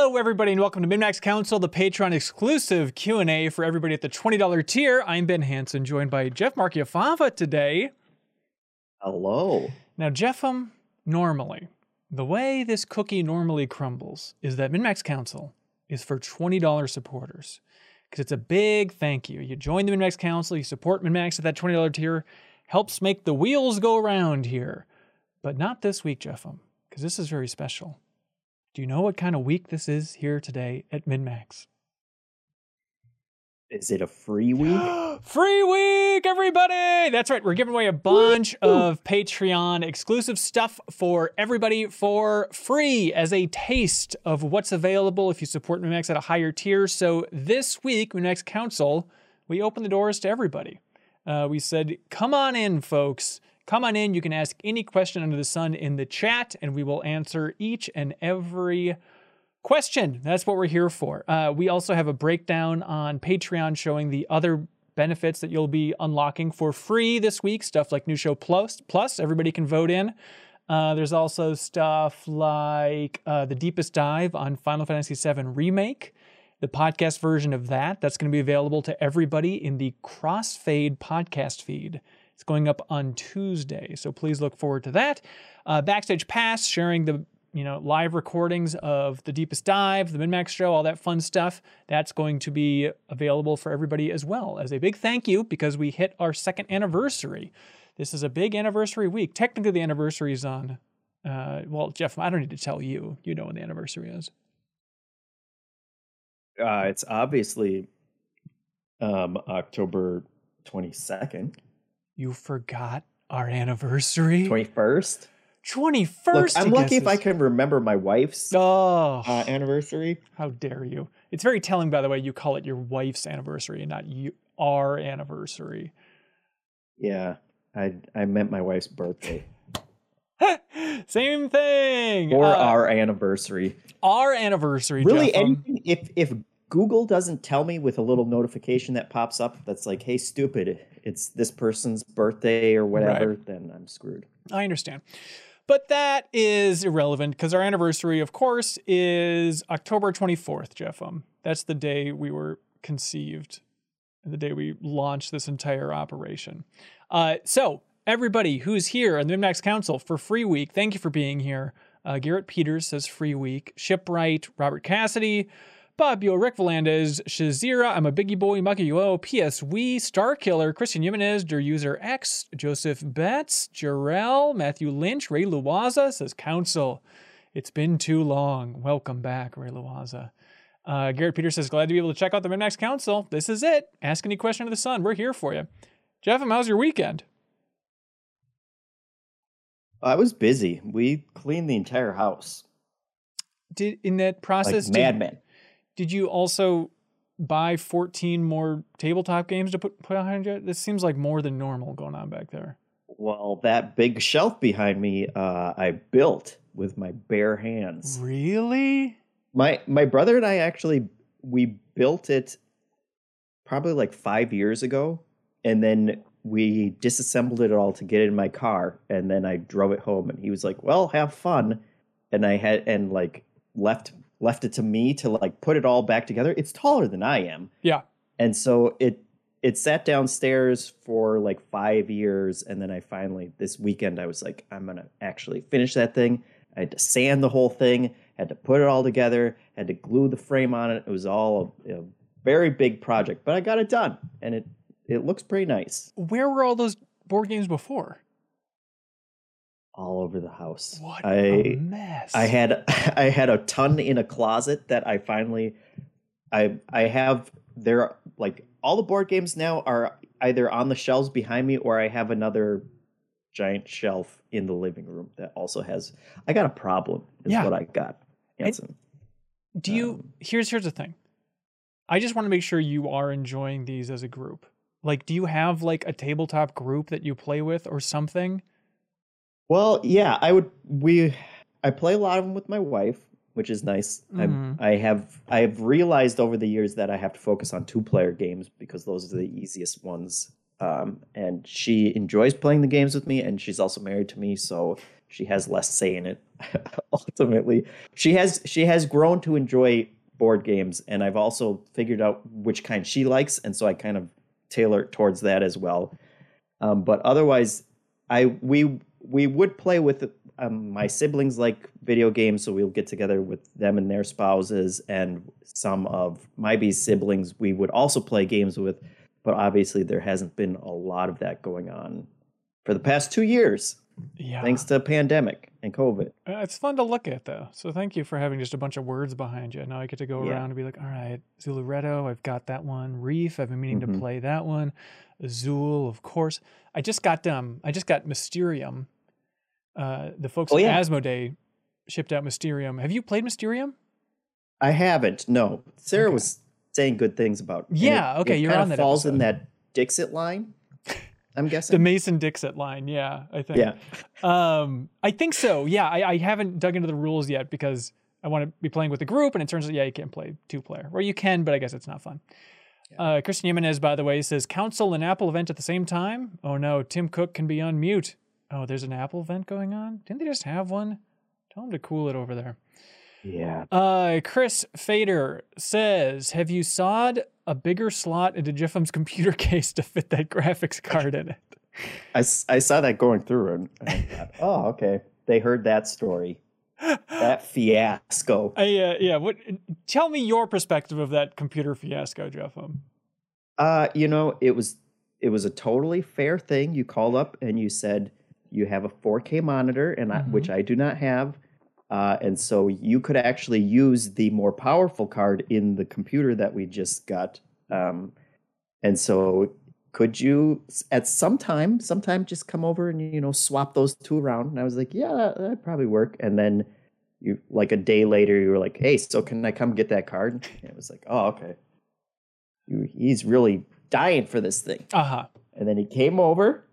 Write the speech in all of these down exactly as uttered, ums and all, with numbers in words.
Hello, everybody, and welcome to MinnMax Council, the Patreon exclusive Q and A for everybody at the twenty dollars tier. I'm Ben Hansen, joined by Jeff Marchiafava today. Hello. Now, Jeff, um, normally, the way this cookie normally crumbles is that MinnMax Council is for twenty dollars supporters, because it's a big thank you. You join the MinnMax Council, you support MinnMax at that twenty dollars tier, helps make the wheels go around here. But not this week, Jeff, um, because this is very special. Do you know what kind of week this is here today at MinnMax? Is it a free week? Free week, everybody! That's right, we're giving away a bunch Woo! of Patreon exclusive stuff for everybody for free as a taste of what's available if you support MinnMax at a higher tier. So this week, MinnMax Council, we opened the doors to everybody. Uh, we said, come on in, folks. Come on in, you can ask any question under the sun in the chat, and we will answer each and every question. That's what we're here for. Uh, we also have a breakdown on Patreon showing the other benefits that you'll be unlocking for free this week, stuff like New Show Plus, plus everybody can vote in. Uh, there's also stuff like uh, the deepest dive on Final Fantasy seven Remake, the podcast version of that. That's going to be available to everybody in the Crossfade podcast feed. It's going up on Tuesday, so please look forward to that. Uh, Backstage Pass, sharing the you know live recordings of the Deepest Dive, the MinnMax Show, all that fun stuff. That's going to be available for everybody as well as a big thank you because we hit our second anniversary. This is a big anniversary week. Technically, the anniversary is on. Uh, well, Jeff, I don't need to tell you. You know when the anniversary is. Uh, it's obviously um, October twenty-second. You forgot our anniversary? twenty-first? twenty-first? Look, I'm lucky if I can remember my wife's oh, uh, anniversary. How dare you? It's very telling, by the way, you call it your wife's anniversary and not you, our anniversary. Yeah, I I meant my wife's birthday. Same thing. Or uh, our anniversary. Our anniversary, Really, Jeff, um, anything, if, if Google doesn't tell me with a little notification that pops up that's like, hey, stupid, it's this person's birthday or whatever, right, then I'm screwed. I understand. But that is irrelevant because our anniversary, of course, is October twenty-fourth, Jeff. Um, that's the day we were conceived and the day we launched this entire operation. Uh, so everybody who's here on the MinnMax Council for free week, thank you for being here. Uh, Garrett Peters says free week. Shipwright, Robert Cassidy, Bobbio, Rick Valandez, Shazira, I'm a Biggie Boy, Mucky Uo, P S Wee, Starkiller, Christian Jimenez, Der User X, Joseph Betts, Jarrell, Matthew Lynch, Ray Luaza says Council. It's been too long. Welcome back, Ray Luaza. Uh, Garrett Peters says, glad to be able to check out the MinnMax Council. This is it. Ask any question under the sun. We're here for you. Jeff, how's your weekend? I was busy. We cleaned the entire house. Did in that process, like madmen. Did you also buy fourteen more tabletop games to put, put behind you? This seems like more than normal going on back there. Well, that big shelf behind me, uh, I built with my bare hands. Really? My my brother and I actually, we built it probably like five years ago. And then we disassembled it all to get it in my car. And then I drove it home and he was like, well, have fun. And I had, and like left left it to me to like put it all back together. It's taller than I am. Yeah. And so it it sat downstairs for like five years. And then I finally, this weekend, I was like, I'm going to actually finish that thing. I had to sand the whole thing, had to put it all together, had to glue the frame on it. It was all a, a very big project, but I got it done. And it, it looks pretty nice. Where were all those board games before? All over the house. What I, a mess. I had I had a ton in a closet that I finally I I have there like all the board games now are either on the shelves behind me or I have another giant shelf in the living room that also has I got a problem is yeah. what I got. Hanson. Do you um, here's here's the thing. I just want to make sure you are enjoying these as a group. Like, do you have like a tabletop group that you play with or something? Well, yeah, I would. We, I play a lot of them with my wife, which is nice. Mm-hmm. I, I have, I have realized over the years that I have to focus on two-player games because those are the easiest ones. Um, and she enjoys playing the games with me, and she's also married to me, so she has less say in it. Ultimately, she has she has grown to enjoy board games, and I've also figured out which kind she likes, and so I kind of tailor it towards that as well. Um, but otherwise, I we we would play with um, my siblings like video games, so we'll get together with them and their spouses, and some of my B's siblings we would also play games with. But obviously, there hasn't been a lot of that going on for the past two years. Yeah. Thanks to pandemic and COVID. Uh, It's fun to look at, though. So thank you for having just a bunch of words behind you. Now I get to go Yeah. around and be like, all right, Zuluretto, I've got that one. Reef, I've been meaning Mhm. to play that one. Azul, of course. I just got um, I just got Mysterium. Uh, the folks Oh, at yeah. Asmodee shipped out Mysterium. Have you played Mysterium? I haven't. No, Sarah Okay. was saying good things about. and Yeah, it, okay, it you're kind on of that falls in episode. that Dixit line. I'm The guessing. Mason Dixit line, yeah, I think. Yeah. Um, I think so. Yeah, I, I haven't dug into the rules yet because I want to be playing with a group, and it turns out, yeah, you can't play two player. Or you can, but I guess it's not fun. Uh, Christian Jimenez, by the way, says Council and Apple event at the same time. Oh no, Tim Cook can be on mute. Oh, there's an Apple event going on? Didn't they just have one? Tell them to cool it over there. Yeah. Uh, Chris Fader says, have you sawed a bigger slot into Jeffem's computer case to fit that graphics card in it? I, s- I saw that going through and I thought, oh, okay. They heard that story. That fiasco. I, uh, yeah, what? Tell me your perspective of that computer fiasco, Jeffem. Uh, you know, it was it was a totally fair thing. You called up and you said you have a four K monitor, and I, Mhm. which I do not have, uh, and so you could actually use the more powerful card in the computer that we just got. Um, and so, could you s- at some time, sometime just come over and you know swap those two around? And I was like, yeah, that, that'd probably work. And then you like a day later, you were like, hey, so can I come get that card? And it was like, oh, okay. You- He's really dying for this thing. Uh huh. And then he came over,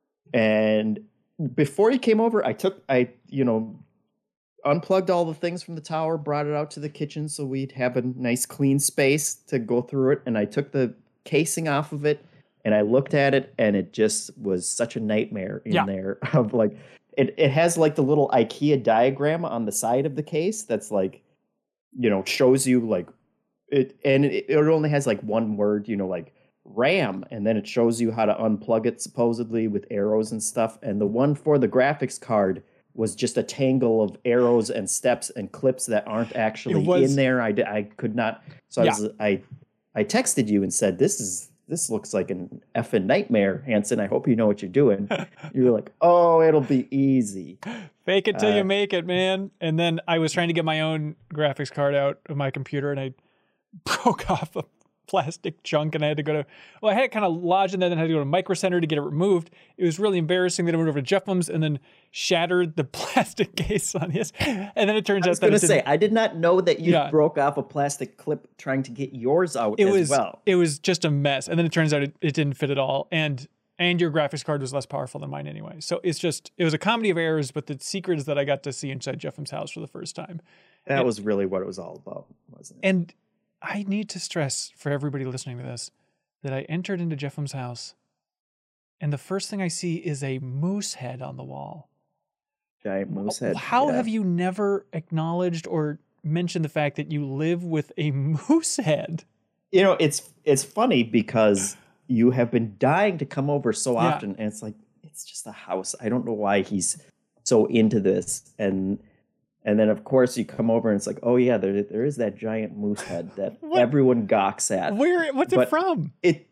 and before he came over, I took, I, you know, unplugged all the things from the tower, brought it out to the kitchen so we'd have a nice clean space to go through it. And I took the casing off of it and I looked at it, and it just was such a nightmare in Yeah. there of like, it, it has like the little IKEA diagram on the side of the case that's like, you know, shows you like it, and it, it only has like one word, you know, like RAM, and then it shows you how to unplug it supposedly with arrows and stuff. And the one for the graphics card was just a tangle of arrows and steps and clips that aren't actually was- in there. I, d- I could not. So I Yeah. was I I texted you and said, "This is this looks like an effing nightmare, Hanson. I hope you know what you're doing." You were like, "Oh, it'll be easy." Fake it till Uh, you make it, man. And then I was trying to get my own graphics card out of my computer, and I broke off a plastic chunk, and I had to go to, well, I had it kind of lodged in there, then I had to go to Micro Center to get it removed. It was really embarrassing. Then I went over to Jeffem's and then shattered the plastic case on his. And then it turns I out was that going it to say, didn't- I did not know that you Yeah. broke off a plastic clip trying to get yours out it as was well. it was just a mess. And then it turns out it, it didn't fit at all. And and your graphics card was less powerful than mine anyway. So it's just, it was a comedy of errors, but the secret is that I got to see inside Jeffem's house for the first time. That it- was really what it was all about, wasn't it? And I need to stress for everybody listening to this that I entered into Jeffem's house, and the first thing I see is a moose head on the wall. Giant moose head. How yeah. have you never acknowledged or mentioned the fact that you live with a moose head? You know, it's it's funny because you have been dying to come over so Yeah. often, and it's like it's just a house. I don't know why he's so into this, and and then of course you come over and it's like, oh yeah, there there is that giant moose head that What? everyone gawks at. Where? What's it But- from? It.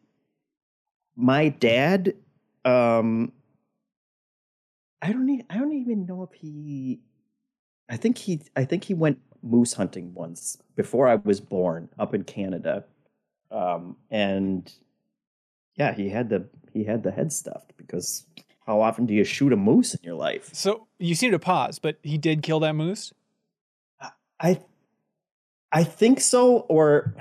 My dad, um, I don't even I don't even know if he. I think he I think he went moose hunting once before I was born up in Canada, um, and yeah, he had the he had the head stuffed because how often do you shoot a moose in your life? So you seem to pause, but he did kill that moose. I I think so, or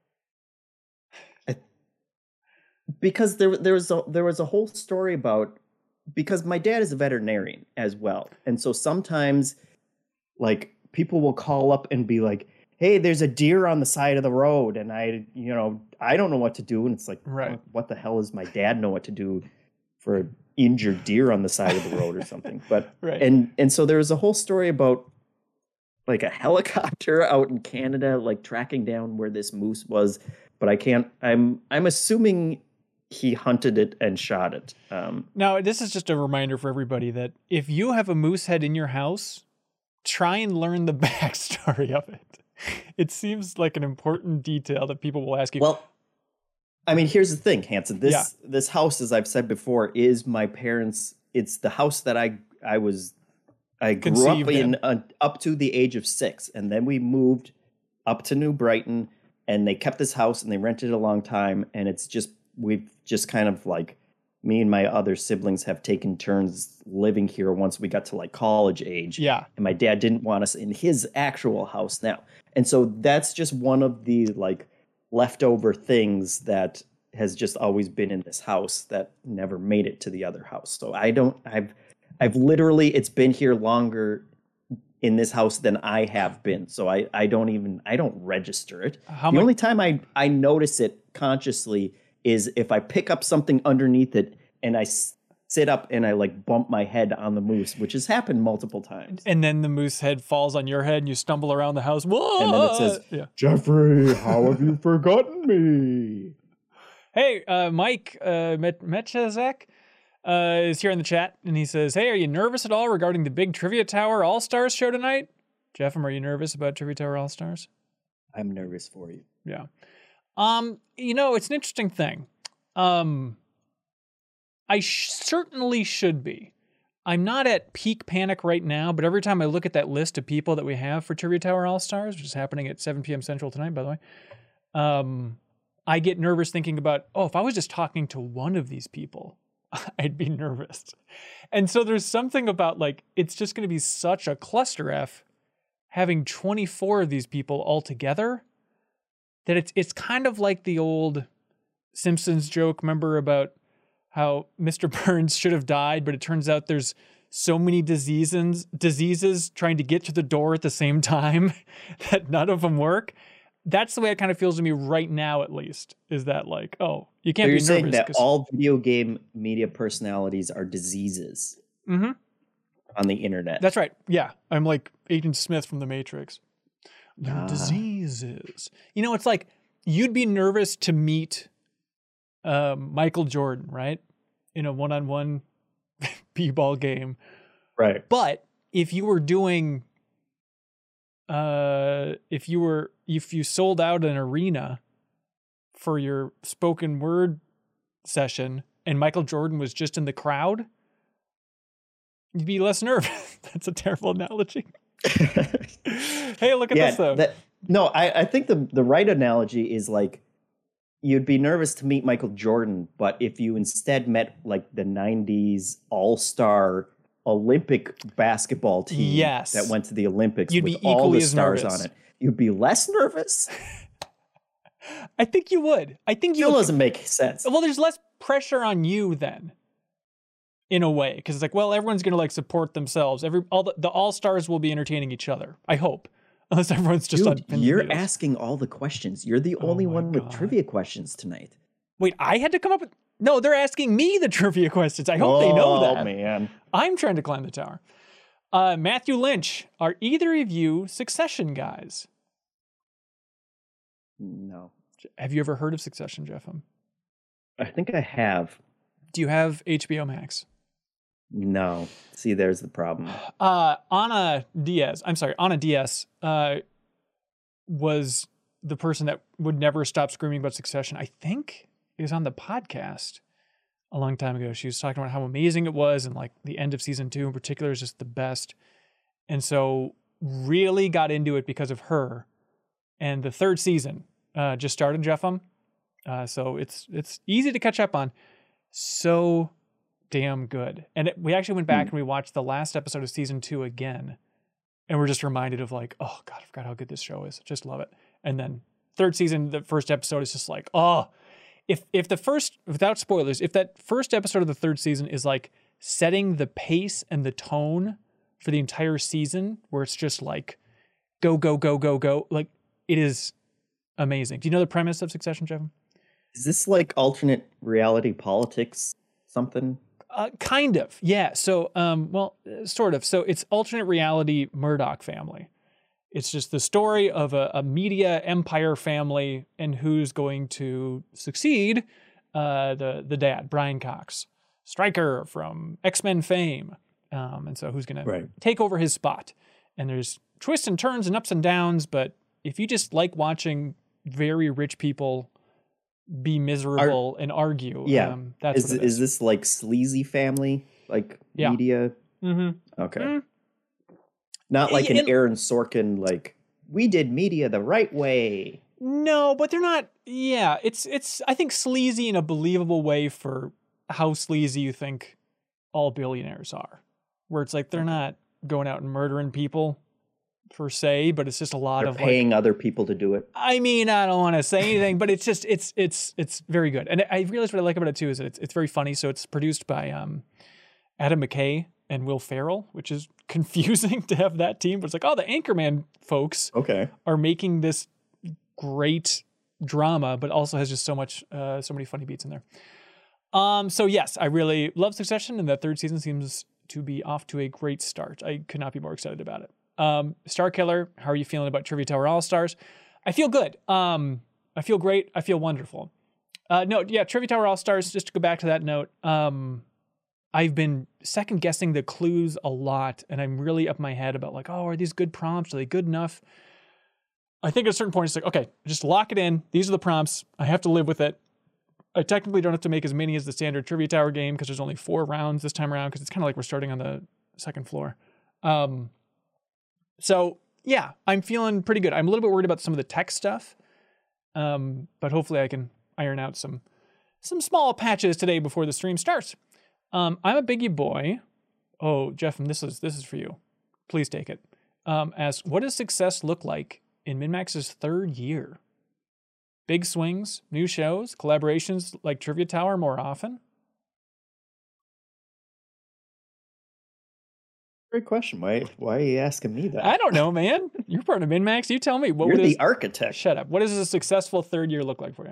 I, because there there was a there was a whole story about because my dad is a veterinarian as well, and so sometimes like people will call up and be like, "Hey, there's a deer on the side of the road," and I you know I don't know what to do, and it's like, Right. what, what the hell does my dad know what to do for injured deer on the side of the road or something. But right. and and so there was a whole story about like a helicopter out in Canada, like tracking down where this moose was. But I can't. I'm I'm assuming he hunted it and shot it. Um, now, this is just a reminder for everybody that if you have a moose head in your house, try and learn the backstory of it. It seems like an important detail that people will ask you. Well, I mean, here's the thing, Hanson. This Yeah. this house, as I've said before, is my parents'. It's the house that I I was I grew Conceived up in, in. uh, up to the age of six, and then we moved up to New Brighton, and they kept this house and they rented it a long time, and it's just we've just kind of like me and my other siblings have taken turns living here once we got to like college age. Yeah. And my dad didn't want us in his actual house now. And so that's just one of the like leftover things that has just always been in this house that never made it to the other house. So I don't, I've, I've literally, it's been here longer in this house than I have been. So I, I don't even, I don't register it. How the much- only time I, I notice it consciously is if I pick up something underneath it and I s- sit up and I like bump my head on the moose, which has happened multiple times. And then the moose head falls on your head and you stumble around the house. Whoa! And then it says, yeah. Jeffrey, how have you forgotten me? Hey, uh, Mike uh, Met- Metchazek uh, is here in the chat, and he says, hey, are you nervous at all regarding the big Trivia Tower All-Stars show tonight? Jeffem, are you nervous about Trivia Tower All-Stars? I'm nervous for you. Yeah. Um, you know, it's an interesting thing. Um, I sh- certainly should be. I'm not at peak panic right now, but every time I look at that list of people that we have for Trivia Tower All-Stars, which is happening at seven p.m. Central tonight, by the way, um, I get nervous thinking about, oh, if I was just talking to one of these people, I'd be nervous. And so there's something about like, it's just going to be such a cluster F having twenty-four of these people all together that it's it's kind of like the old Simpsons joke, remember, about how Mister Burns should have died, but it turns out there's so many diseases diseases trying to get to the door at the same time that none of them work. That's the way it kind of feels to me right now, at least, is that like, oh, you can't So be you're saying nervous. that 'cause- all video game media personalities are diseases Mhm. on the internet. That's right. Yeah. I'm like Agent Smith from The Matrix. They're Ah. diseases. You know, it's like you'd be nervous to meet um, Michael Jordan, right? In a one-on-one b-ball game. right. But if you were doing, uh, if you were, if you sold out an arena for your spoken word session and Michael Jordan was just in the crowd, you'd be less nervous. That's a terrible analogy. Hey, look at yeah, this though. that, no, I, I think the, the right analogy is like you'd be nervous to meet Michael Jordan, but if you instead met like the nineties all-star Olympic basketball team Yes. that went to the Olympics You'd with be all equally the as stars nervous. on it, you'd be less nervous? I think you would. I think you Still would. doesn't make sense. Well, there's less pressure on you then, in a way, because it's like, well, everyone's going to like support themselves. Every all the, the all stars will be entertaining each other. I hope, unless everyone's just on. Dude, pins and you're needles. asking all the questions. You're the Oh only my one with God. trivia questions tonight. Wait, I had to come up with. No, they're asking me the trivia questions. I hope they know that. Oh, man. I'm trying to climb the tower. Uh, Matthew Lynch, are either of you Succession guys? No. Have you ever heard of Succession, Jeffem? I think I have. Do you have H B O Max? No. See, there's the problem. Uh, Ana Diaz, I'm sorry, Ana Diaz uh, was the person that would never stop screaming about Succession. I think it was on the podcast a long time ago. She was talking about how amazing it was, and like the end of season two in particular is just the best. And so really got into it because of her. And the third season uh, just started, Jeffem. Uh, so it's it's easy to catch up on. So damn good. And it, we actually went back Hmm. and we watched the last episode of season two again. And we're just reminded of like, oh God, I forgot how good this show is. Just love it. And then third season, the first episode is just like, oh, if if the first, without spoilers, if that first episode of the third season is like setting the pace and the tone for the entire season, where it's just like, go, go, go, go, go. Like, it is amazing. Do you know the premise of Succession, Jeff? Is this like alternate reality politics something? Uh, kind of, yeah. So, um, well, uh, sort of. So it's alternate reality Murdoch family. It's just the story of a, a media empire family and who's going to succeed. Uh, the the dad, Brian Cox, Stryker from X-Men fame, um, and so who's going Right. to take over his spot? And there's twists and turns and ups and downs. But if you just like watching very rich people be miserable and argue, Yeah. um, that's Is what it is. is this like sleazy family, like Yeah. media? Mm-hmm. Okay. Mm. Not like Yeah, an and- Aaron Sorkin, like we did media the right way. No, but they're not. Yeah, it's it's. I think sleazy in a believable way for how sleazy you think all billionaires are, where it's like they're not going out and murdering people per se, but it's just a lot They're of like. paying other people to do it. I mean, I don't want to say anything, but it's just it's it's it's very good, and I realize what I like about it too is that it's it's very funny. So it's produced by um, Adam McKay and Will Ferrell, which is confusing to have that team, but it's like, oh, the Anchorman folks Okay. are making this great drama, but also has just so much, uh, so many funny beats in there. Um, so yes, I really love Succession, and that third season seems to be off to a great start. I could not be more excited about it. Um, Star Killer, how are you feeling about Trivia Tower All Stars? I feel good. Um, I feel great. I feel wonderful. Uh, no, yeah, Trivia Tower All Stars. Just to go back to that note, um, I've been second guessing the clues a lot, and I'm really up my head about like, oh, are these good prompts? Are they good enough? I think at a certain point, it's like, okay, just lock it in. These are the prompts. I have to live with it. I technically don't have to make as many as the standard Trivia Tower game because there's only four rounds this time around because it's kind of like we're starting on the second floor. Um, so, yeah, I'm feeling pretty good. I'm a little bit worried about some of the tech stuff, um, but hopefully I can iron out some some small patches today before the stream starts. Um, I'm a biggie boy. Oh, Jeff, and this is this is for you. Please take it. Um, asks, what does success look like in MinMax's third year? Big swings, new shows, collaborations like Trivia Tower more often? Great question. Why why are you asking me that? I don't know, man. You're part of MinMax. You tell me. What You're would the is, architect. Shut up. What does a successful third year look like for you?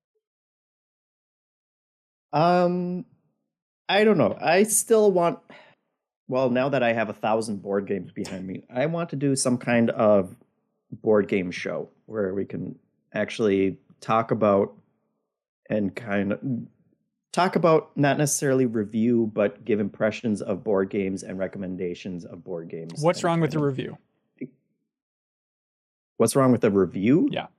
Um, I don't know. I still want. Well, now that I have a thousand board games behind me, I want to do some kind of board game show where we can actually talk about and kind of talk about, not necessarily review, but give impressions of board games and recommendations of board games. What's and wrong with the kind of- review? What's wrong with the review? Yeah.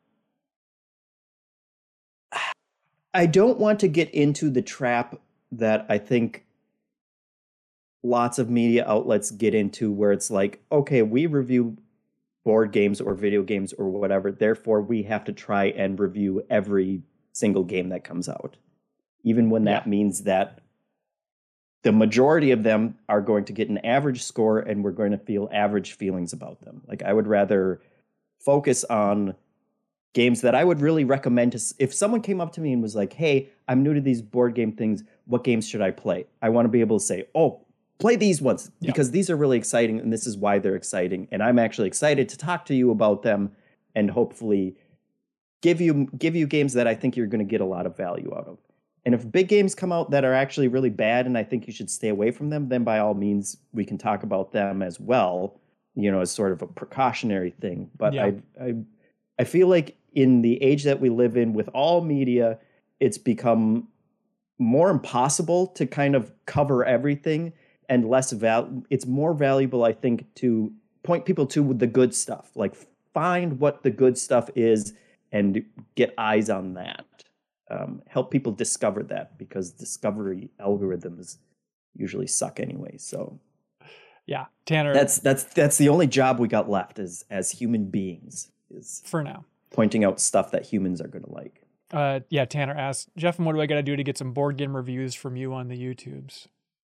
I don't want to get into the trap that I think lots of media outlets get into where it's like, okay, we review board games or video games or whatever, therefore we have to try and review every single game that comes out. Even when that Yeah. means that the majority of them are going to get an average score and we're going to feel average feelings about them. Like, I would rather focus on games that I would really recommend to, s- if someone came up to me and was like, hey, I'm new to these board game things, what games should I play? I want to be able to say, oh, play these ones Yeah. because these are really exciting and this is why they're exciting. And I'm actually excited to talk to you about them and hopefully give you give you games that I think you're going to get a lot of value out of. And if big games come out that are actually really bad and I think you should stay away from them, then by all means we can talk about them as well, you know, as sort of a precautionary thing. But Yeah. I I I feel like in the age that we live in with all media, it's become more impossible to kind of cover everything and less val it's more valuable, I think, to point people to the good stuff. Like, find what the good stuff is and get eyes on that. Um, help people discover that because discovery algorithms usually suck anyway. So Yeah. Tanner, that's that's that's the only job we got left as as human beings, is for now. pointing out stuff that humans are going to like. Uh, yeah, Tanner asked, Jeff, and what do I got to do to get some board game reviews from you on the YouTubes?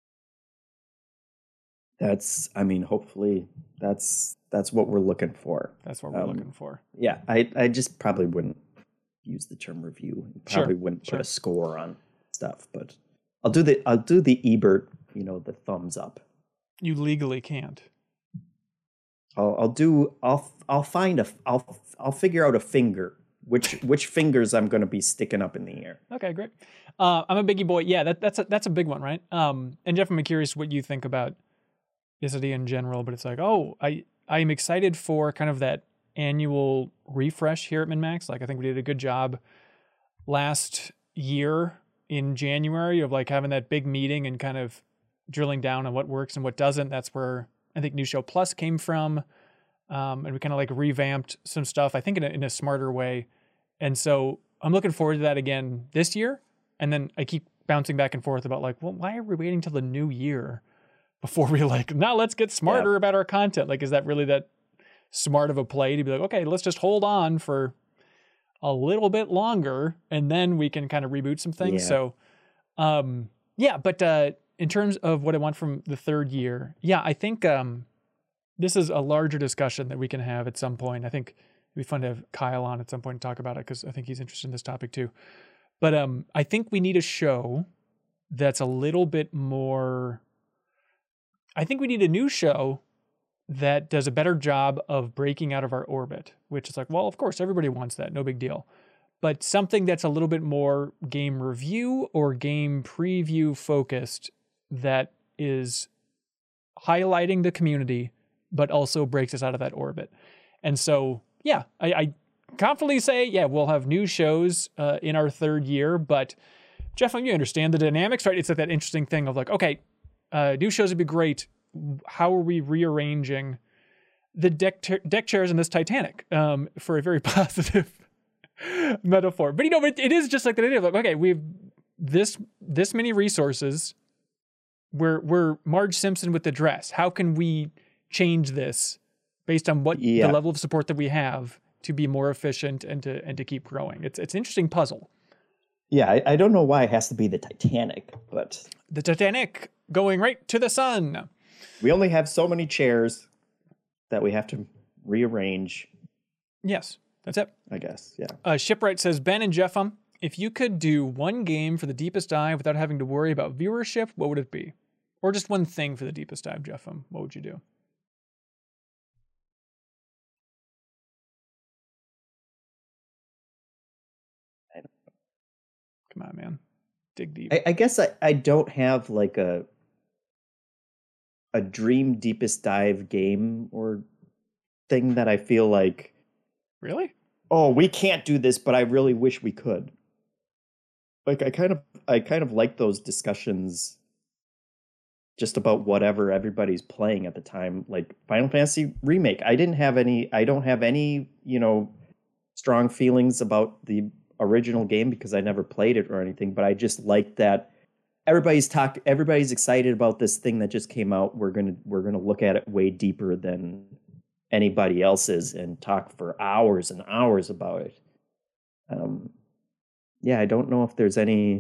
That's, I mean, hopefully that's that's what we're looking for. That's what we're Um, looking for. Yeah, I I just probably wouldn't use the term review. Sure, Probably wouldn't sure. put a score on stuff, but I'll do the I'll do the Ebert, you know, the thumbs up. You legally can't. I'll I'll do I'll I'll find a I'll I'll figure out a finger which which fingers I'm going to be sticking up in the air. Okay, great. Uh, I'm a biggie boy. Yeah, that, that's a, that's a big one, right? Um, and Jeff, I'm curious what you think about this idea in general. But it's like, oh, I I'm excited for kind of that annual refresh here at MinnMax. Like, I think we did a good job last year in January of like having that big meeting and kind of drilling down on what works and what doesn't. That's where I think New Show Plus came from. Um, and we kind of like revamped some stuff, I think in a, in a smarter way. And so I'm looking forward to that again this year. And then I keep bouncing back and forth about like, well, why are we waiting till the new year before we like, now let's get smarter yeah. about our content? Like, is that really that smart of a play to be like, okay, let's just hold on for a little bit longer and then we can kind of reboot some things. Yeah. So, um, yeah, but, uh, in terms of what I want from the third year, yeah, I think, um, this is a larger discussion that we can have at some point. I think it'd be fun to have Kyle on at some point and talk about it because I think he's interested in this topic too. But um, I think we need a show that's a little bit more. I think we need a new show that does a better job of breaking out of our orbit, which is like, well, of course, everybody wants that. No big deal. But something that's a little bit more game review or game preview focused that is highlighting the community but also breaks us out of that orbit. And so, yeah, I, I confidently say, yeah, we'll have new shows uh, in our third year. But Jeff, you understand the dynamics, right? It's like that interesting thing of like, okay, uh, new shows would be great. How are we rearranging the deck ter- deck chairs in this Titanic um, for a very positive metaphor? But you know, it, it is just like the idea of like, okay, we've this this many resources. We're we're Marge Simpson with the dress. How can we change this based on what yeah. the level of support that we have to be more efficient and to and to keep growing? It's it's an interesting puzzle. Yeah, I, I don't know why it has to be the Titanic, but the Titanic going right to the sun. We only have so many chairs that we have to rearrange. Yes, that's it. I guess, yeah. Uh, Shipwright says, Ben and Jeff, um, if you could do one game for the deepest dive without having to worry about viewership, what would it be? Or just one thing for the deepest dive, Jeff, um, what would you do? Come on, man. Dig deep. I, I guess I, I don't have like a a dream deepest dive game or thing that I feel like, really? Oh, we can't do this, but I really wish we could. Like I kind of I kind of like those discussions just about whatever everybody's playing at the time. Like Final Fantasy Remake. I didn't have any I don't have any, you know, strong feelings about the original game because I never played it or anything, but I just like that everybody's talk everybody's excited about this thing that just came out. We're going to we're going to look at it way deeper than anybody else is and talk for hours and hours about it. Um yeah, I don't know if there's any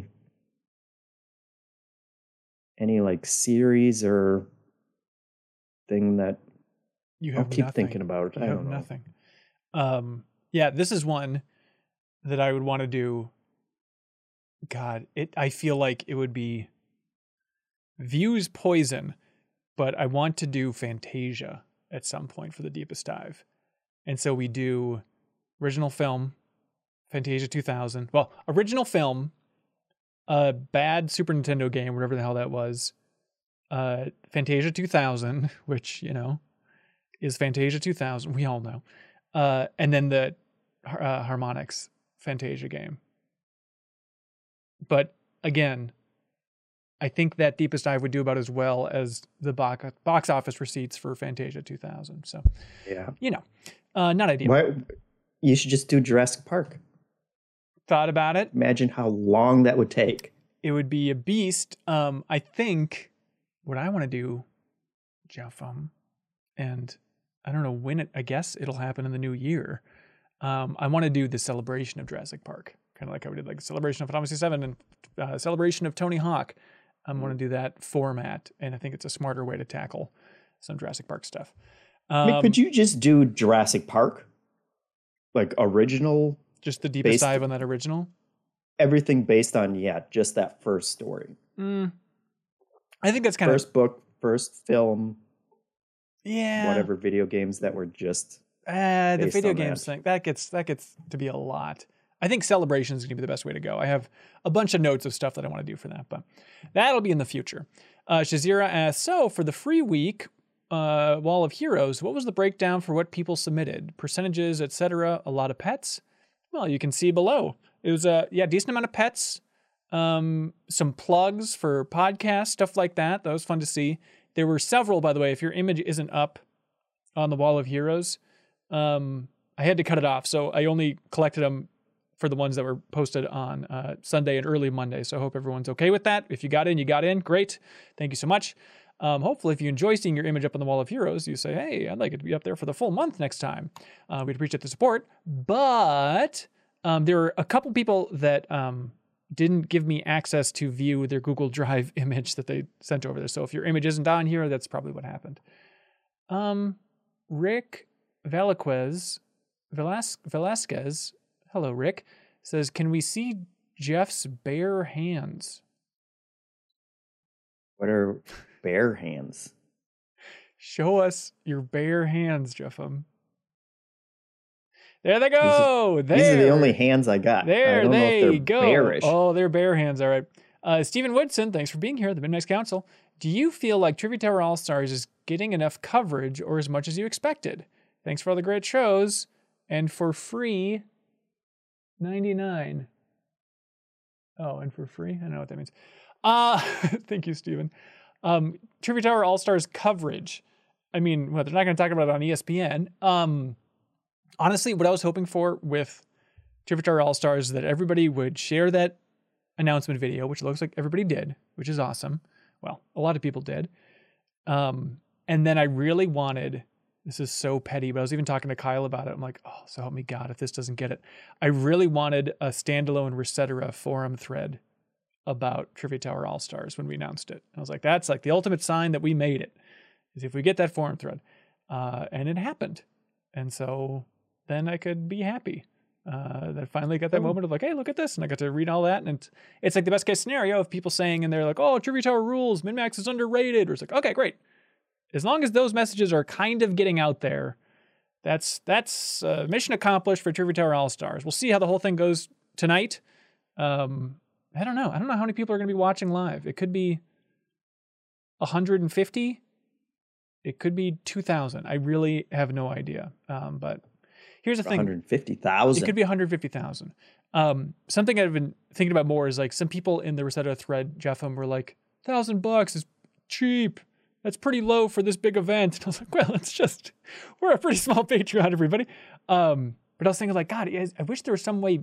any like series or thing that you have I'll keep nothing. thinking about. You I don't have know. Nothing. Um yeah, this is one that I would want to do. God, it I feel like it would be views poison, but I want to do Fantasia at some point for the deepest dive. And so we do original film, Fantasia two thousand. Well, original film, a bad Super Nintendo game, whatever the hell that was. Uh, Fantasia two thousand, which, you know, is Fantasia two thousand. We all know. Uh, and then the uh, Harmonix Fantasia game. But again, I think that Deepest Dive would do about as well as the box box office receipts for Fantasia two thousand. So, yeah, you know, uh, not ideal. Why, you should just do Jurassic Park. Thought about it. Imagine how long that would take. It would be a beast. Um, I think what I want to do, Jeff, um, and I don't know when it, I guess it'll happen in the new year. Um, I want to do the celebration of Jurassic Park. Kind of like how we did like celebration of Final Fantasy seven and uh, celebration of Tony Hawk. I want to do that format, and I think it's a smarter way to tackle some Jurassic Park stuff. Um, I mean, could you just do Jurassic Park? Like original? Just the deepest dive on that original? Everything based on, yeah, just that first story. Mm, I think that's kind first of... First book, first film. Yeah. Whatever video games that were just Uh, the based video on games that. thing, that gets that gets to be a lot. I think Celebration is going to be the best way to go. I have a bunch of notes of stuff that I want to do for that, but that'll be in the future. Uh, Shazira asks, so for the free week, uh, Wall of Heroes, what was the breakdown for what people submitted? Percentages, et cetera. A lot of pets? Well, you can see below. It was a yeah, decent amount of pets. Um, some plugs for podcasts, stuff like that. That was fun to see. There were several, by the way. If your image isn't up on the Wall of Heroes, um, I had to cut it off. So I only collected them for the ones that were posted on uh, Sunday and early Monday. So I hope everyone's okay with that. If you got in, you got in. Great. Thank you so much. Um, hopefully, if you enjoy seeing your image up on the Wall of Heroes, you say, hey, I'd like it to be up there for the full month next time. Uh, we'd appreciate the support. But um, there were a couple people that um, didn't give me access to view their Google Drive image that they sent over there. So if your image isn't on here, that's probably what happened. Um, Rick Velasquez, Velas- Velasquez, hello, Rick, says, can we see Jeff's bare hands? What are bare hands? Show us your bare hands, Jeffem. There they go. These, there. these are the only hands I got. There I don't they know if they're go. bearish. Oh, they're bare hands. All right. Uh, Stephen Woodson, thanks for being here at the Midnight Council. Do you feel like Trivia Tower All-Stars is getting enough coverage or as much as you expected? Thanks for all the great shows and for free ninety-nine. Oh, and for free? I don't know what that means. Uh, thank you, Stephen. Um, Trivia Tower All-Stars coverage. I mean, well, they're not going to talk about it on E S P N. Um, honestly, what I was hoping for with Trivia Tower All-Stars is that everybody would share that announcement video, which looks like everybody did, which is awesome. Well, a lot of people did. Um, and then I really wanted, this is so petty, but I was even talking to Kyle about it. I'm like, oh, so help me God if this doesn't get it. I really wanted a standalone Resetera forum thread about Trivia Tower All-Stars when we announced it. I was like, that's like the ultimate sign that we made it, is if we get that forum thread. Uh, and it happened. And so then I could be happy. Uh, that finally got that oh. moment of like, hey, look at this. And I got to read all that. And it's, it's like the best case scenario of people saying, and they're like, oh, Trivia Tower rules, MinMax is underrated. Or it's like, okay, great. As long as those messages are kind of getting out there, that's that's uh, mission accomplished for Trivia Tower All-Stars. We'll see how the whole thing goes tonight. Um, I don't know. I don't know how many people are going to be watching live. It could be one hundred fifty. It could be two thousand. I really have no idea. Um, but here's the thing. one hundred fifty thousand. It could be one hundred fifty thousand. Um, something I've been thinking about more is like some people in the Rosetta thread, Jeffem, were like, thousand bucks is cheap. That's pretty low for this big event. And I was like, well, it's just, we're a pretty small Patreon, everybody. Um, but I was thinking like, God, I wish there was some way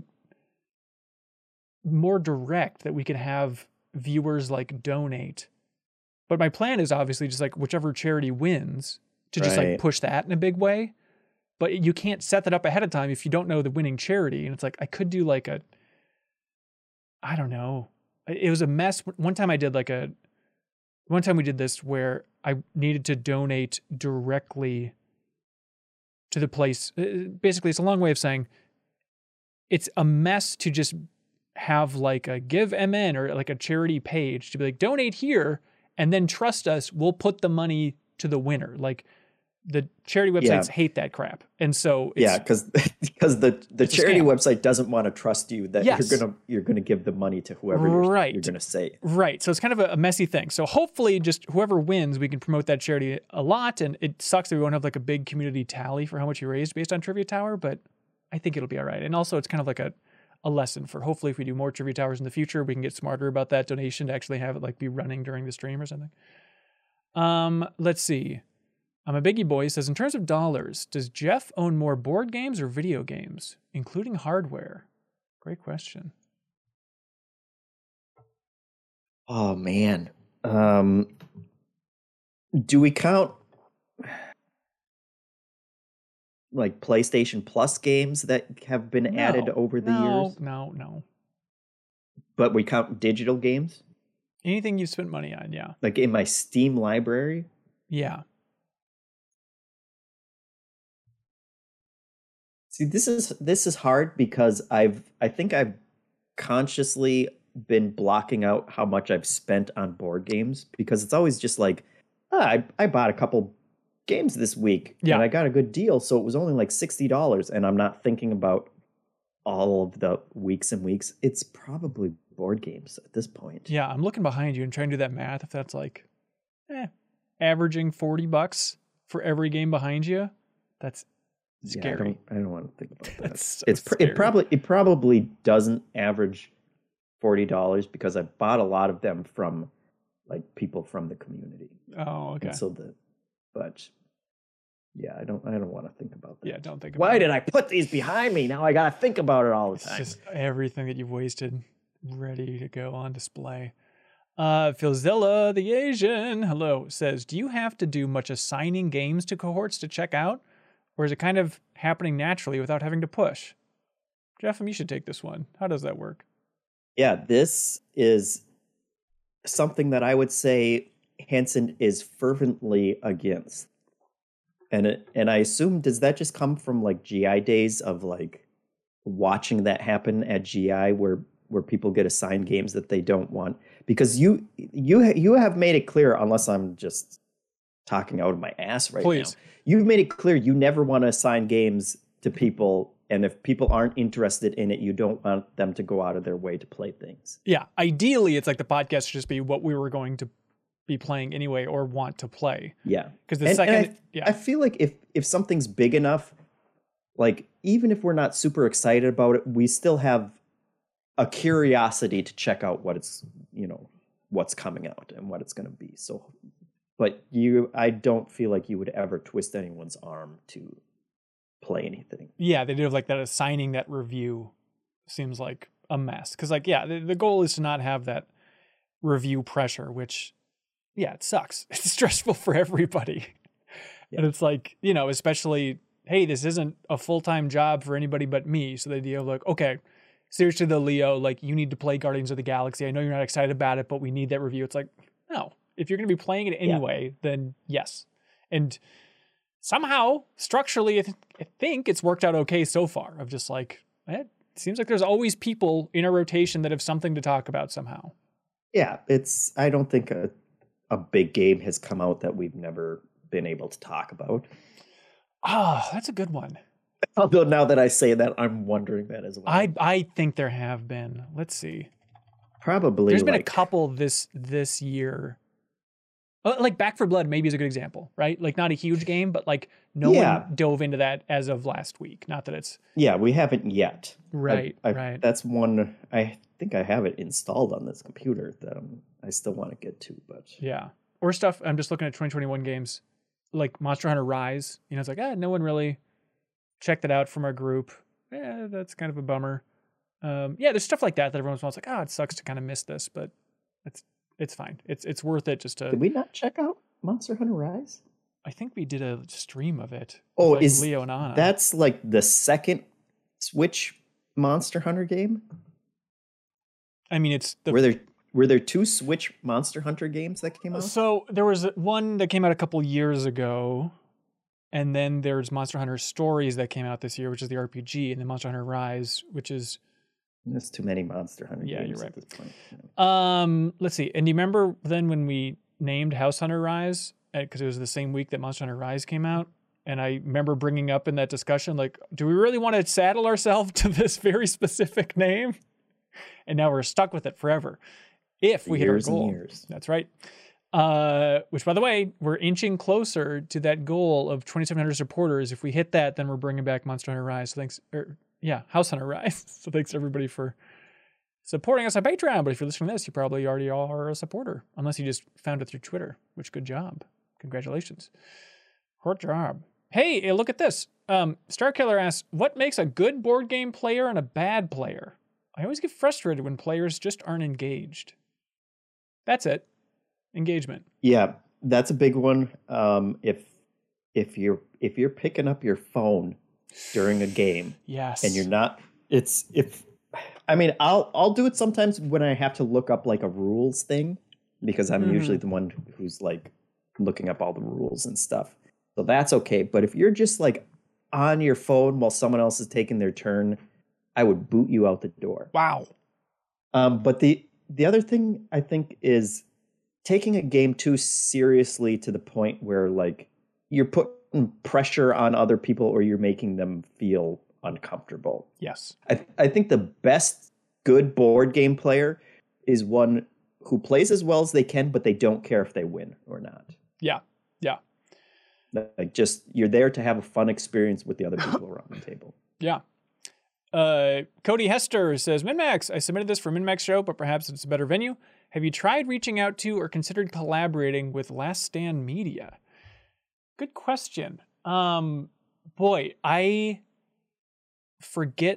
more direct that we could have viewers like donate. But my plan is obviously just like whichever charity wins to just right. like push that in a big way. But you can't set that up ahead of time if you don't know the winning charity. And it's like, I could do like a, I don't know. It was a mess. One time I did like a, one time we did this where I needed to donate directly to the place. Basically, it's a long way of saying it's a mess to just have like a Give M N or like a charity page to be like, donate here and then trust us, we'll put the money to the winner. Like, the charity websites yeah. hate that crap. And so it's, yeah, because because the, the charity website doesn't want to trust you that yes. you're gonna you're gonna give the money to whoever you're, right. you're gonna say. Right. So it's kind of a, a messy thing. So hopefully just whoever wins, we can promote that charity a lot. And it sucks that we won't have like a big community tally for how much you raised based on Trivia Tower, but I think it'll be all right. And also it's kind of like a, a lesson for hopefully if we do more Trivia Towers in the future, we can get smarter about that donation to actually have it like be running during the stream or something. Um, let's see. I'm a Biggie Boy says, in terms of dollars, does Jeff own more board games or video games, including hardware? Great question. Oh, man. Um, do we count like PlayStation Plus games that have been no, added over the no, years? No, no, But we count digital games? Anything you spent money on, yeah. Like in my Steam library? Yeah. See, this is this is hard because I've I think I've consciously been blocking out how much I've spent on board games because it's always just like, ah, I I bought a couple games this week, Yeah. and I got a good deal, so it was only like sixty dollars, and I'm not thinking about all of the weeks and weeks. It's probably board games at this point. Yeah, I'm looking behind you and trying to do that math. If that's like, eh, averaging forty bucks for every game behind you, that's scary. Yeah, I don't, I don't want to think about that. That's so it's pr- scary. it probably it probably doesn't average forty dollars because I bought a lot of them from like people from the community. Oh, okay. And so the, but yeah, I don't I don't want to think about that. Yeah, don't think about Why it. did I put these behind me? Now I gotta think about it all the It's time. just everything that you've wasted ready to go on display. Uh, Philzilla the Asian, hello, says, do you have to do much assigning games to cohorts to check out? Or is it kind of happening naturally without having to push? Jeff, you should take this one. How does that work? Yeah, this is something that I would say Hanson is fervently against. And it, and I assume, does that just come from like G I days of like watching that happen at G I where where people get assigned games that they don't want? Because you you you have made it clear, unless I'm just talking out of my ass right Please. now. You've made it clear you never want to assign games to people, and if people aren't interested in it, you don't want them to go out of their way to play things. Yeah, ideally, it's like the podcast should just be what we were going to be playing anyway or want to play. Yeah. Because the And- second, and I, yeah, I feel like if if something's big enough, like even if we're not super excited about it, we still have a curiosity to check out what it's, you know, what's coming out and what it's going to be. So, but you, I don't feel like you would ever twist anyone's arm to play anything. yeah, they do have like that assigning that review seems like a mess. Because like, yeah, the, the goal is to not have that review pressure, which, yeah, it sucks. It's stressful for everybody. Yeah. And it's like, you know, especially, hey, this isn't a full-time job for anybody but me. So the idea of like, okay, seriously though, Leo, like you need to play Guardians of the Galaxy. I know you're not excited about it, but we need that review. It's like, no, if you're going to be playing it anyway, yeah. then yes. And somehow, structurally, I, th- I think it's worked out okay so far. Of just like, eh, it seems like there's always people in a rotation that have something to talk about somehow. Yeah, it's, I don't think a, a big game has come out that we've never been able to talk about. Ah, oh, that's a good one. Although now that I say that, I'm wondering that as well. I I think there have been. Let's see. Probably. There's been like, a couple this this year. Uh, like Back for Blood maybe is a good example, right? Like not a huge game, but like no yeah. one dove into that as of last week. Not that it's yeah, we haven't yet. Right, I, I, right. That's one. I think I have it installed on this computer that I'm, I still want to get to, but yeah, or stuff. I'm just looking at twenty twenty-one games, like Monster Hunter Rise. You know, it's like ah, no one really checked it out from our group. Yeah, that's kind of a bummer. Um, yeah, there's stuff like that that everyone's like, oh, it sucks to kind of miss this, but it's it's fine. It's it's worth it just to. Did we not check out Monster Hunter Rise? I think we did a stream of it. Oh, with, like, is Leo and Anna? That's like the second Switch Monster Hunter game? I mean, it's the. Were there were there two Switch Monster Hunter games that came out? So there was one that came out a couple years ago. And then there's Monster Hunter Stories that came out this year, which is the R P G, and then Monster Hunter Rise, which is There's too many Monster Hunter Yeah, games you're right. at this point. um. Let's see. And do you remember then when we named House Hunter Rise because it was the same week that Monster Hunter Rise came out? And I remember bringing up in that discussion, like, do we really want to saddle ourselves to this very specific name? And now we're stuck with it forever. If we Years hit our and goal, years. that's right. Uh, which, by the way, we're inching closer to that goal of twenty-seven hundred supporters. If we hit that, then we're bringing back Monster Hunter Rise. So thanks, or yeah, House Hunter Rise. So thanks everybody for supporting us on Patreon. But if you're listening to this, you probably already are a supporter, unless you just found it through Twitter. Which good job, congratulations, good job. Hey, look at this. Um, Starkiller asks, what makes a good board game player and a bad player? I always get frustrated when players just aren't engaged. That's it. Engagement. Yeah, that's a big one. Um, if if you're if you're picking up your phone during a game, Yes. and you're not, it's if I mean I'll I'll do it sometimes when I have to look up like a rules thing because I'm Mhm. usually the one who's like looking up all the rules and stuff. So that's okay. But if you're just like on your phone while someone else is taking their turn, I would boot you out the door. Wow. Um, but the the other thing I think is taking a game too seriously to the point where like you're putting pressure on other people or you're making them feel uncomfortable. Yes. I, I think the best good board game player is one who plays as well as they can, but they don't care if they win or not. Yeah. Yeah. Like just you're there to have a fun experience with the other people around the table. Yeah. Uh, Cody Hester says, MinMax, I submitted this for MinMax show, but perhaps it's a better venue. Have you tried reaching out to or considered collaborating with Last Stand Media? Good question. Um, boy, I forget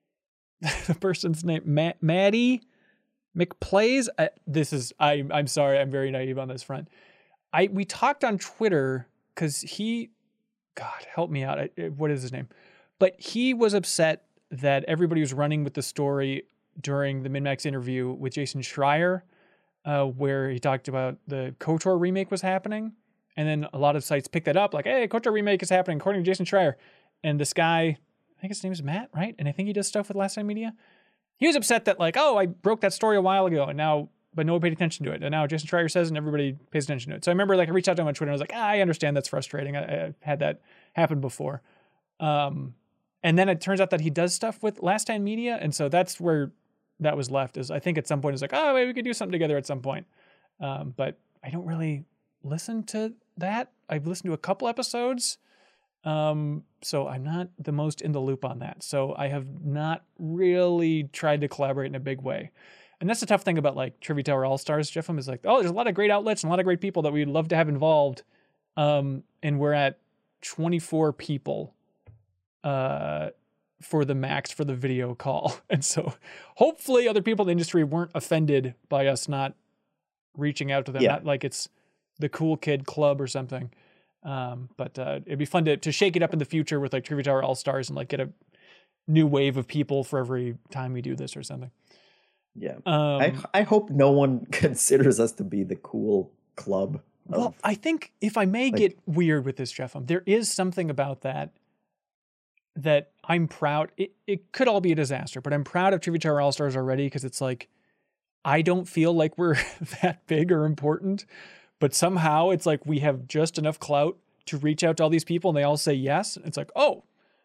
the person's name. Ma- Maddie McPlays. I, this is, I, I'm sorry, I'm very naive on this front. I We talked on Twitter because he, God, help me out. I, what is his name? But he was upset that everybody was running with the story during the MinMax interview with Jason Schreier, uh, where he talked about the KOTOR remake was happening. And then a lot of sites picked that up, like, hey, KOTOR remake is happening, according to Jason Schreier. And this guy, I think his name is Matt, right? And I think he does stuff with Last Time Media. He was upset that, like, oh, I broke that story a while ago, and now, but no one paid attention to it. And now Jason Schreier says, and everybody pays attention to it. So I remember, like, I reached out to him on Twitter, and I was like, ah, I understand that's frustrating. I, I had that happen before. Um, and then it turns out that he does stuff with Last Time Media, and so that's where that was left. Is I think at some point it's like, oh, maybe we could do something together at some point. Um, but I don't really listen to that. I've listened to a couple episodes, um, so I'm not the most in the loop on that. So I have not really tried to collaborate in a big way. And that's the tough thing about like Trivia Tower All-Stars, Jeffem, is like, oh, there's a lot of great outlets and a lot of great people that we'd love to have involved. Um, and we're at twenty-four people uh, for the max for the video call. And so hopefully other people in the industry weren't offended by us not reaching out to them. Yeah. Not like it's the cool kid club or something. Um, but uh, it'd be fun to, to shake it up in the future with like Trivia Tower All-Stars and like get a new wave of people for every time we do this or something. Yeah. Um, I I hope no one considers us to be the cool club. Of, well, I think if I may like, get weird with this, Jeffem, there is something about that that I'm proud. It, it could all be a disaster, but I'm proud of Trivia Tower All-Stars already because it's like, I don't feel like we're that big or important, but somehow it's like we have just enough clout to reach out to all these people and they all say yes. It's like, oh,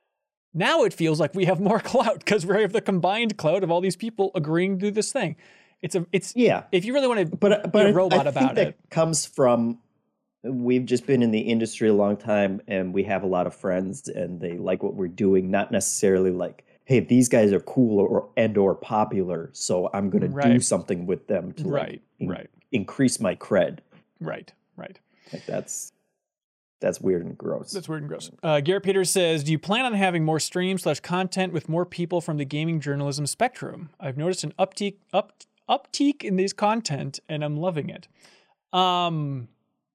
now it feels like we have more clout because we have the combined clout of all these people agreeing to do this thing. It's a, it's, yeah. If you really want to but, but be a I- robot I think about that it. comes from, we've just been in the industry a long time and we have a lot of friends and they like what we're doing, not necessarily like, hey, these guys are cool or and or popular, so I'm going to Right. do something with them to like Right, in- right. increase my cred. Right, right. Like that's that's weird and gross. That's weird and gross. Uh, Garrett Peters says, do you plan on having more streams slash content with more people from the gaming journalism spectrum? I've noticed an uptick, up, uptick in this content and I'm loving it. Um,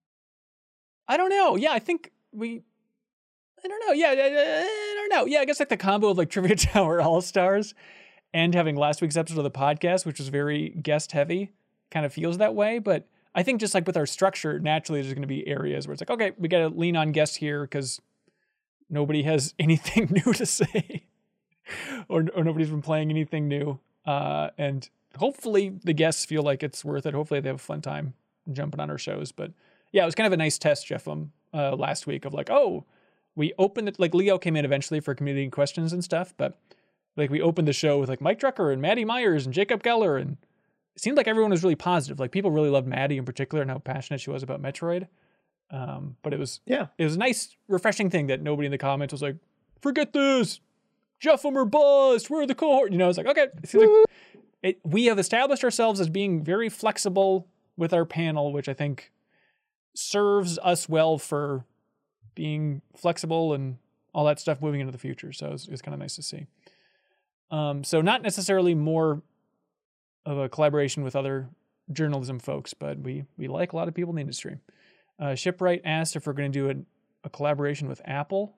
I don't know. Yeah, I think we, I don't know. Yeah, I, I don't know. Yeah, I guess like the combo of like Trivia Tower All-Stars and having last week's episode of the podcast, which was very guest heavy, kind of feels that way. But I think just like with our structure, naturally there's going to be areas where it's like, okay, we got to lean on guests here because nobody has anything new to say or, or nobody's been playing anything new. Uh, and hopefully the guests feel like it's worth it. Hopefully they have a fun time jumping on our shows. But yeah, it was kind of a nice test, Jeff, um, uh, last week of like, oh, we opened it, like Leo came in eventually for community questions and stuff, but like we opened the show with like Mike Drucker and Maddie Myers and Jacob Geller, and it seemed like everyone was really positive. Like people really loved Maddie in particular and how passionate she was about Metroid. Um, but it was Yeah. it was a nice, refreshing thing that nobody in the comments was like, forget this, Jeff or bust, we're the cohort. You know, it's like, okay, it seems like it, we have established ourselves as being very flexible with our panel, which I think serves us well for being flexible and all that stuff moving into the future. So it's, it's kind of nice to see. Um, so not necessarily more of a collaboration with other journalism folks, but we we like a lot of people in the industry. Uh, Shipwright asked if we're going to do a, a collaboration with Apple.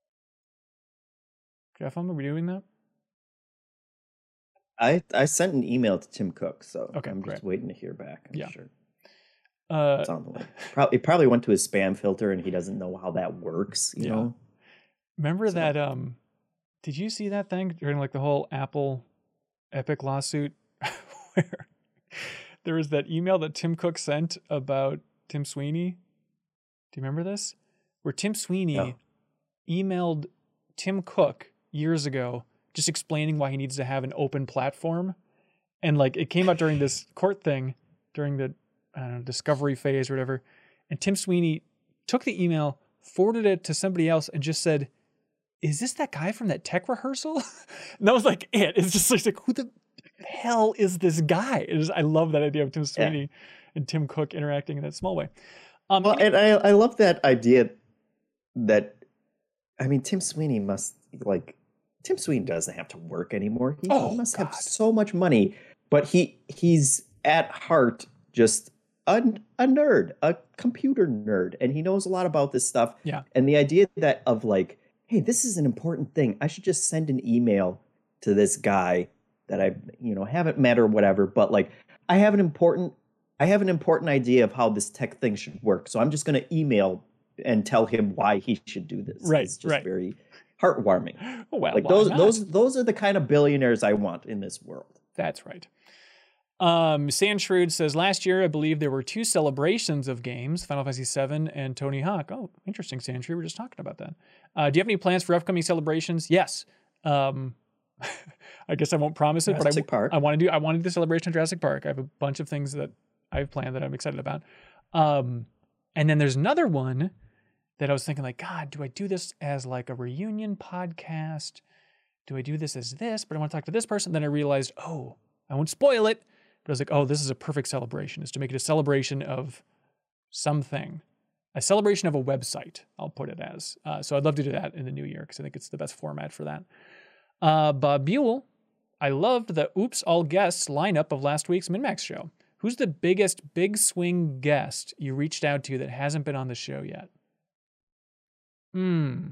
Jeff, are we doing that? I I sent an email to Tim Cook, so Okay, I'm great. just waiting to hear back. I'm Yeah. sure. Uh, It's on the way. Probably it probably went to his spam filter and he doesn't know how that works, you Yeah. know? remember So- that? Um, did you see that thing during like the whole Apple Epic lawsuit, where there was that email that Tim Cook sent about Tim Sweeney? Do you remember this? where Tim Sweeney Oh. emailed Tim Cook years ago just explaining why he needs to have an open platform. And like it came out during this court thing, during the I don't know, discovery phase or whatever. And Tim Sweeney took the email, forwarded it to somebody else, and just said, "Is this that guy from that tech rehearsal?" And that was like it. It's just like, who the hell is this guy? It is, I love that idea of Tim Sweeney yeah. and Tim Cook interacting in that small way. Um, well, and I, I love that idea that, I mean, Tim Sweeney must, like, Tim Sweeney doesn't have to work anymore. He, oh, he must God. have so much money, but he he's at heart just a, a nerd, a computer nerd, and he knows a lot about this stuff. Yeah. And the idea that of like, hey, this is an important thing. I should just send an email to this guy that I, you know, haven't met or whatever, but like, I have an important, I have an important idea of how this tech thing should work. So I'm just going to email and tell him why he should do this. Right. It's just right. very heartwarming. Well, like why those, not? those, those are the kind of billionaires I want in this world. That's right. Um, Sand Shrewd says, last year, I believe there were two celebrations of games, Final Fantasy seven and Tony Hawk. Oh, interesting, Sand Shrewd. We were just talking about that. Uh, do you have any plans for upcoming celebrations? Yes. Um, I guess I won't promise it, Jurassic but I, Park. I want to do, I want to do the celebration of Jurassic Park. I have a bunch of things that I've planned that I'm excited about. Um, and then there's another one that I was thinking like, God, do I do this as like a reunion podcast? Do I do this as this? But I want to talk to this person. Then I realized, oh, I won't spoil it. But I was like, oh, this is a perfect celebration, is to make it a celebration of something. A celebration of a website, I'll put it as. Uh, so I'd love to do that in the new year because I think it's the best format for that. Uh, Bob Buell, I loved the Oops All Guests lineup of last week's MinMax show. Who's the biggest big swing guest you reached out to that hasn't been on the show yet? Hmm.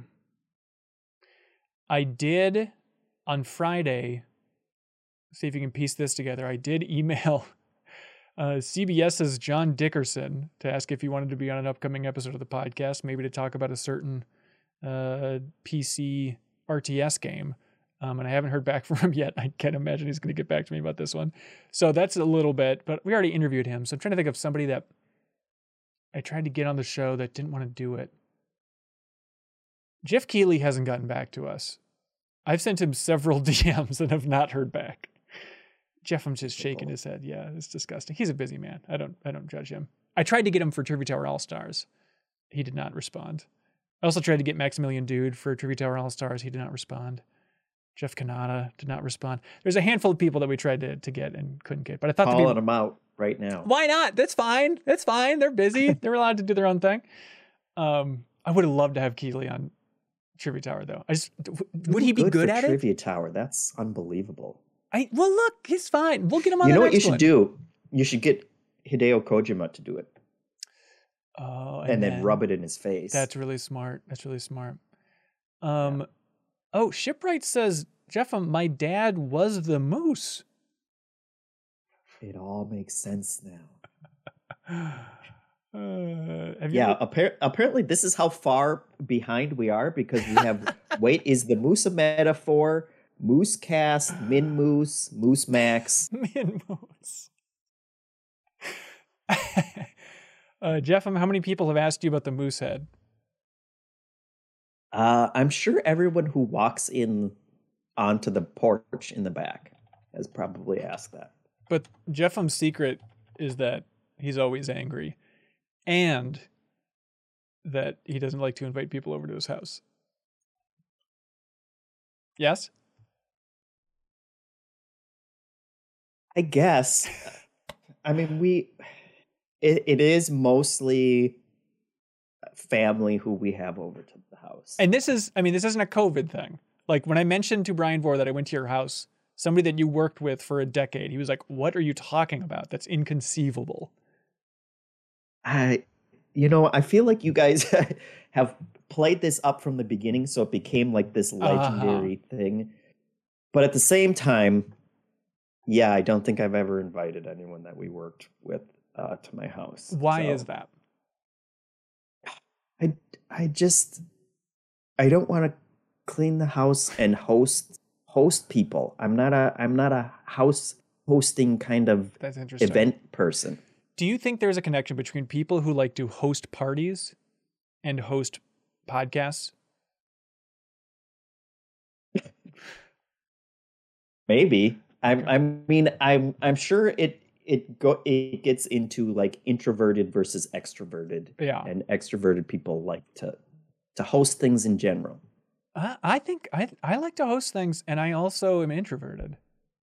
I did on Friday, see if you can piece this together. I did email uh, CBS's John Dickerson to ask if he wanted to be on an upcoming episode of the podcast, maybe to talk about a certain uh, P C R T S game. Um, and I haven't heard back from him yet. I can't imagine he's going to get back to me about this one. So that's a little bit, but we already interviewed him. So I'm trying to think of somebody that I tried to get on the show that didn't want to do it. Jeff Keighley hasn't gotten back to us. I've sent him several D Ms and have not heard back. Jeff, I'm just shaking his head. Yeah, it's disgusting. He's a busy man. I don't I don't judge him. I tried to get him for Trivia Tower All-Stars. He did not respond. I also tried to get Maximilian Dude for Trivia Tower All-Stars. He did not respond. Jeff Kanata did not respond. There's a handful of people that we tried to, to get and couldn't get. But I thought calling be, them out right now. Why not? That's fine. That's fine. They're busy. They're allowed to do their own thing. Um, I would have loved to have Keighley on Trivia Tower, though. I just would he be good, good at Trivia it? Trivia Tower. That's unbelievable. I well, look, he's fine. We'll get him on. You the know next what you should one. do? You should get Hideo Kojima to do it. Oh, and, and then, then rub it in his face. That's really smart. That's really smart. Um, yeah. Oh, Shipwright says, Jeff, my dad was the moose. It all makes sense now. Uh, have you yeah, ever... appar- apparently this is how far behind we are because we have, wait, is the moose a metaphor? Moose Cast, Min Moose, Moose Max. Min Moose. uh, Jeff, how many people have asked you about the moose head? Uh, I'm sure everyone who walks in onto the porch in the back has probably asked that. But Jeff's secret is that he's always angry. And that he doesn't like to invite people over to his house. Yes? I guess. I mean, we, it, it is mostly family who we have over to the house. And this is, I mean, this isn't a COVID thing. Like when I mentioned to Brian Vore that I went to your house, somebody that you worked with for a decade, he was like, what are you talking about? That's inconceivable. I, you know, I feel like you guys have played this up from the beginning, so it became like this legendary uh-huh. thing. But at the same time, yeah, I don't think I've ever invited anyone that we worked with uh, to my house. Why so, is that? I, I just, I don't want to clean the house and host host people. I'm not a, I'm not a house hosting kind of That's interesting. event person. Do you think there's a connection between people who like to host parties and host podcasts? Maybe. I'm, Okay. I mean, I'm, I'm sure it, it go, it gets into like introverted versus extroverted, Yeah. and extroverted people like to, to host things in general. I, I think I I like to host things, and I also am introverted.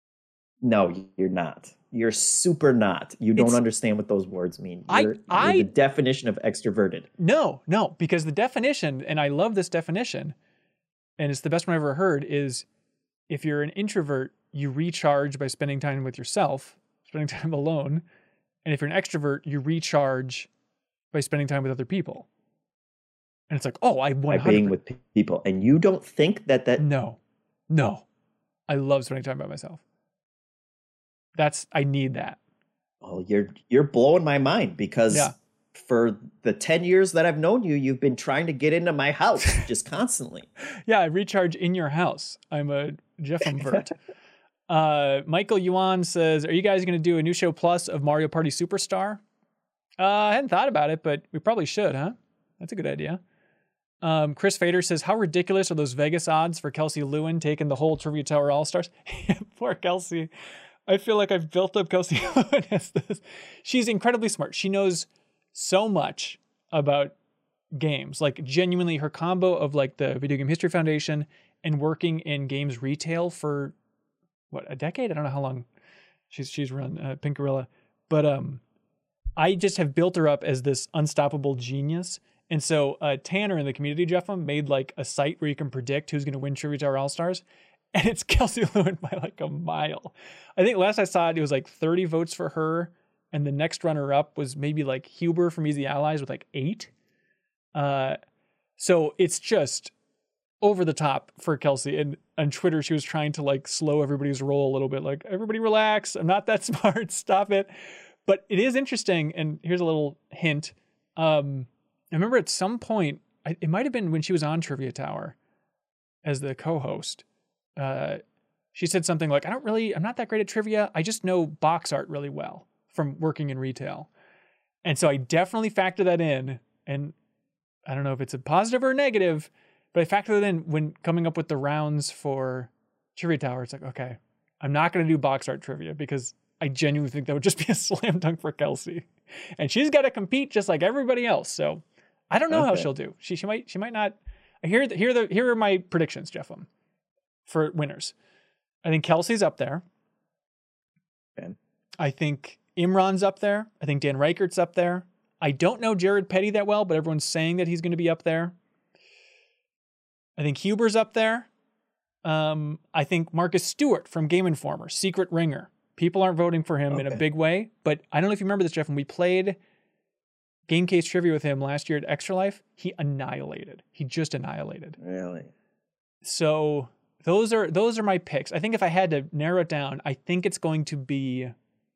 No, you're not. You're super not. You don't It's- understand what those words mean. I- You're, you're I- the definition of extroverted. No, no, because the definition, and I love this definition, and it's the best one I've ever heard, is if you're an introvert, you recharge by spending time with yourself, spending time alone. And if you're an extrovert, you recharge by spending time with other people. And it's like, oh, I one hundred percent. By being with pe- people. And you don't think that that... No, no. I love spending time by myself. That's, I need that. Oh, you're you're blowing my mind, because Yeah. for the ten years that I've known you, you've been trying to get into my house just constantly. Yeah, I recharge in your house. I'm a Jeffumvert. uh, Michael Yuan says, are you guys going to do a new show plus of Mario Party Superstar? Uh, I hadn't thought about it, but we probably should, huh? That's a good idea. Um, Chris Fader says, how ridiculous are those Vegas odds for Kelsey Lewin taking the whole Trivia Tower All-Stars? Poor Kelsey. I feel like I've built up Kelsey Lewin as this. She's incredibly smart. She knows so much about games. Like, genuinely, her combo of like the Video Game History Foundation and working in games retail for what, a decade? I don't know how long she's she's run uh, Pink Gorilla, but um, I just have built her up as this unstoppable genius. And so uh, Tanner in the community, Jeffum, made like a site where you can predict who's going to win Trivia Tower All-Stars. And it's Kelsey Lewin by like a mile. I think last I saw it, it was like thirty votes for her. And the next runner up was maybe like Huber from Easy Allies with like eight. Uh, so it's just over the top for Kelsey. And on Twitter, she was trying to like slow everybody's roll a little bit. Like, everybody relax. I'm not that smart. Stop it. But it is interesting. And here's a little hint. Um, I remember at some point, I, it might have been when she was on Trivia Tower as the co-host. Uh, she said something like, I don't really, I'm not that great at trivia. I just know box art really well from working in retail. And so I definitely factor that in. And I don't know if it's a positive or a negative, but I factor that in when coming up with the rounds for Trivia Tower. It's like, okay, I'm not going to do box art trivia because I genuinely think that would just be a slam dunk for Kelsey. And she's got to compete just like everybody else. So I don't know okay. how she'll do. She she might she might not. I hear the, here the here are my predictions, Jeffum, for winners. I think Kelsey's up there. Okay. I think Imran's up there. I think Dan Reichert's up there. I don't know Jared Petty that well, but everyone's saying that he's going to be up there. I think Huber's up there. Um, I think Marcus Stewart from Game Informer, Secret Ringer. People aren't voting for him okay. in a big way, but I don't know if you remember this, Jeff. When we played Game Case Trivia with him last year at Extra Life, he annihilated. He just annihilated. Really? So those are those are my picks. I think if I had to narrow it down, I think it's going to be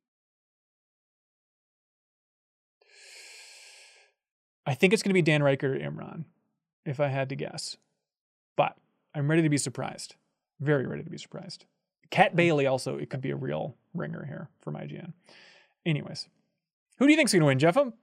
I think it's going to be Dan Reichert or Imran, if I had to guess. But I'm ready to be surprised. Very ready to be surprised. Kat Bailey also, it could be a real ringer here from I G N. Anyways, who do you think's going to win, Jeffum?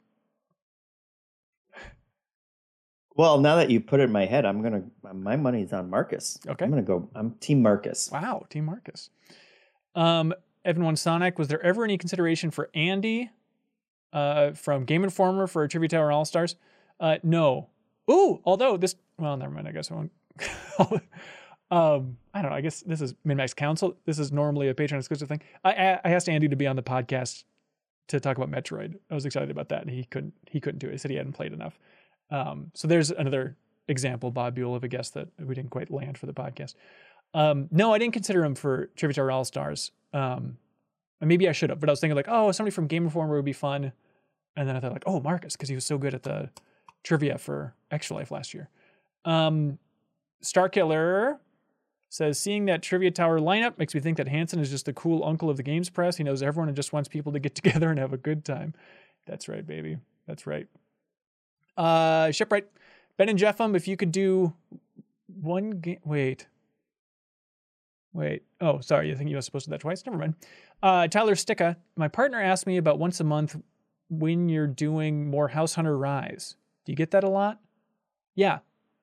Well, now that you put it in my head, I'm going to, my money's on Marcus. Okay. I'm going to go, I'm Team Marcus. Wow, Team Marcus. Um, Evan One Sonic, was there ever any consideration for Andy uh, from Game Informer for Trivia Tower All-Stars? Uh, no. Ooh, although this, well, never mind, I guess I won't. um, I don't know, I guess this is MinMax Council. This is normally a Patreon exclusive thing. I, I asked Andy to be on the podcast to talk about Metroid. I was excited about that, and he couldn't, he couldn't do it. He said he hadn't played enough. Um, so there's another example, Bob Buell, of a guest that we didn't quite land for the podcast. Um, no, I didn't consider him for Trivia Tower All-Stars. Um, maybe I should have, but I was thinking like, oh, somebody from Game Informer would be fun. And then I thought like, oh, Marcus, because he was so good at the trivia for Extra Life last year. Um, Starkiller says, seeing that Trivia Tower lineup makes me think that Hansen is just the cool uncle of the games press. He knows everyone and just wants people to get together and have a good time. That's right, baby. That's right. Uh, Shipwright, Ben and Jeffum, if you could do one game, wait, wait. Oh, sorry. I think you was supposed to do that twice. Never mind. Uh, Tyler Sticka, my partner asked me about once a month when you're doing more House Hunter Rise. Do you get that a lot? Yeah.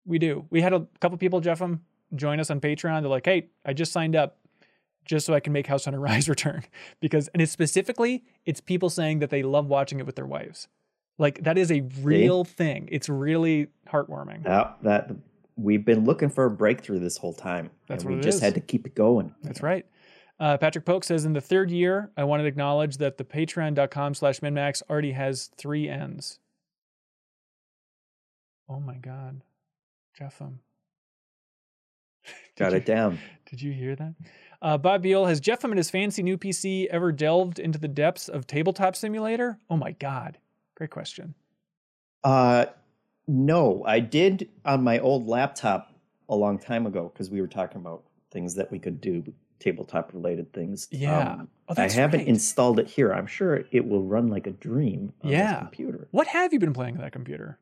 We do. We had a couple people, Jeffem, join us on Patreon. They're like, hey, I just signed up just so I can make House Hunter Rise return. Because, and it's specifically, it's people saying that they love watching it with their wives. Like, that is a real See? thing. It's really heartwarming. Yeah, that we've been looking for a breakthrough this whole time. That's and what we it just is. had to keep it going. That's right. Uh, Patrick Polk says, in the third year, I wanted to acknowledge that the patreon.com slash minmax already has three ends. Oh my God. Jeffem. Got you, it down. Did you hear that? Uh, Bob Beal, has Jeffem and his fancy new P C ever delved into the depths of Tabletop Simulator? Oh my God. Great question. Uh, no, I did on my old laptop a long time ago because we were talking about things that we could do. Tabletop related things. Yeah. Um, oh, I haven't right. installed it here. I'm sure it will run like a dream on yeah. this computer. What have you been playing on that computer?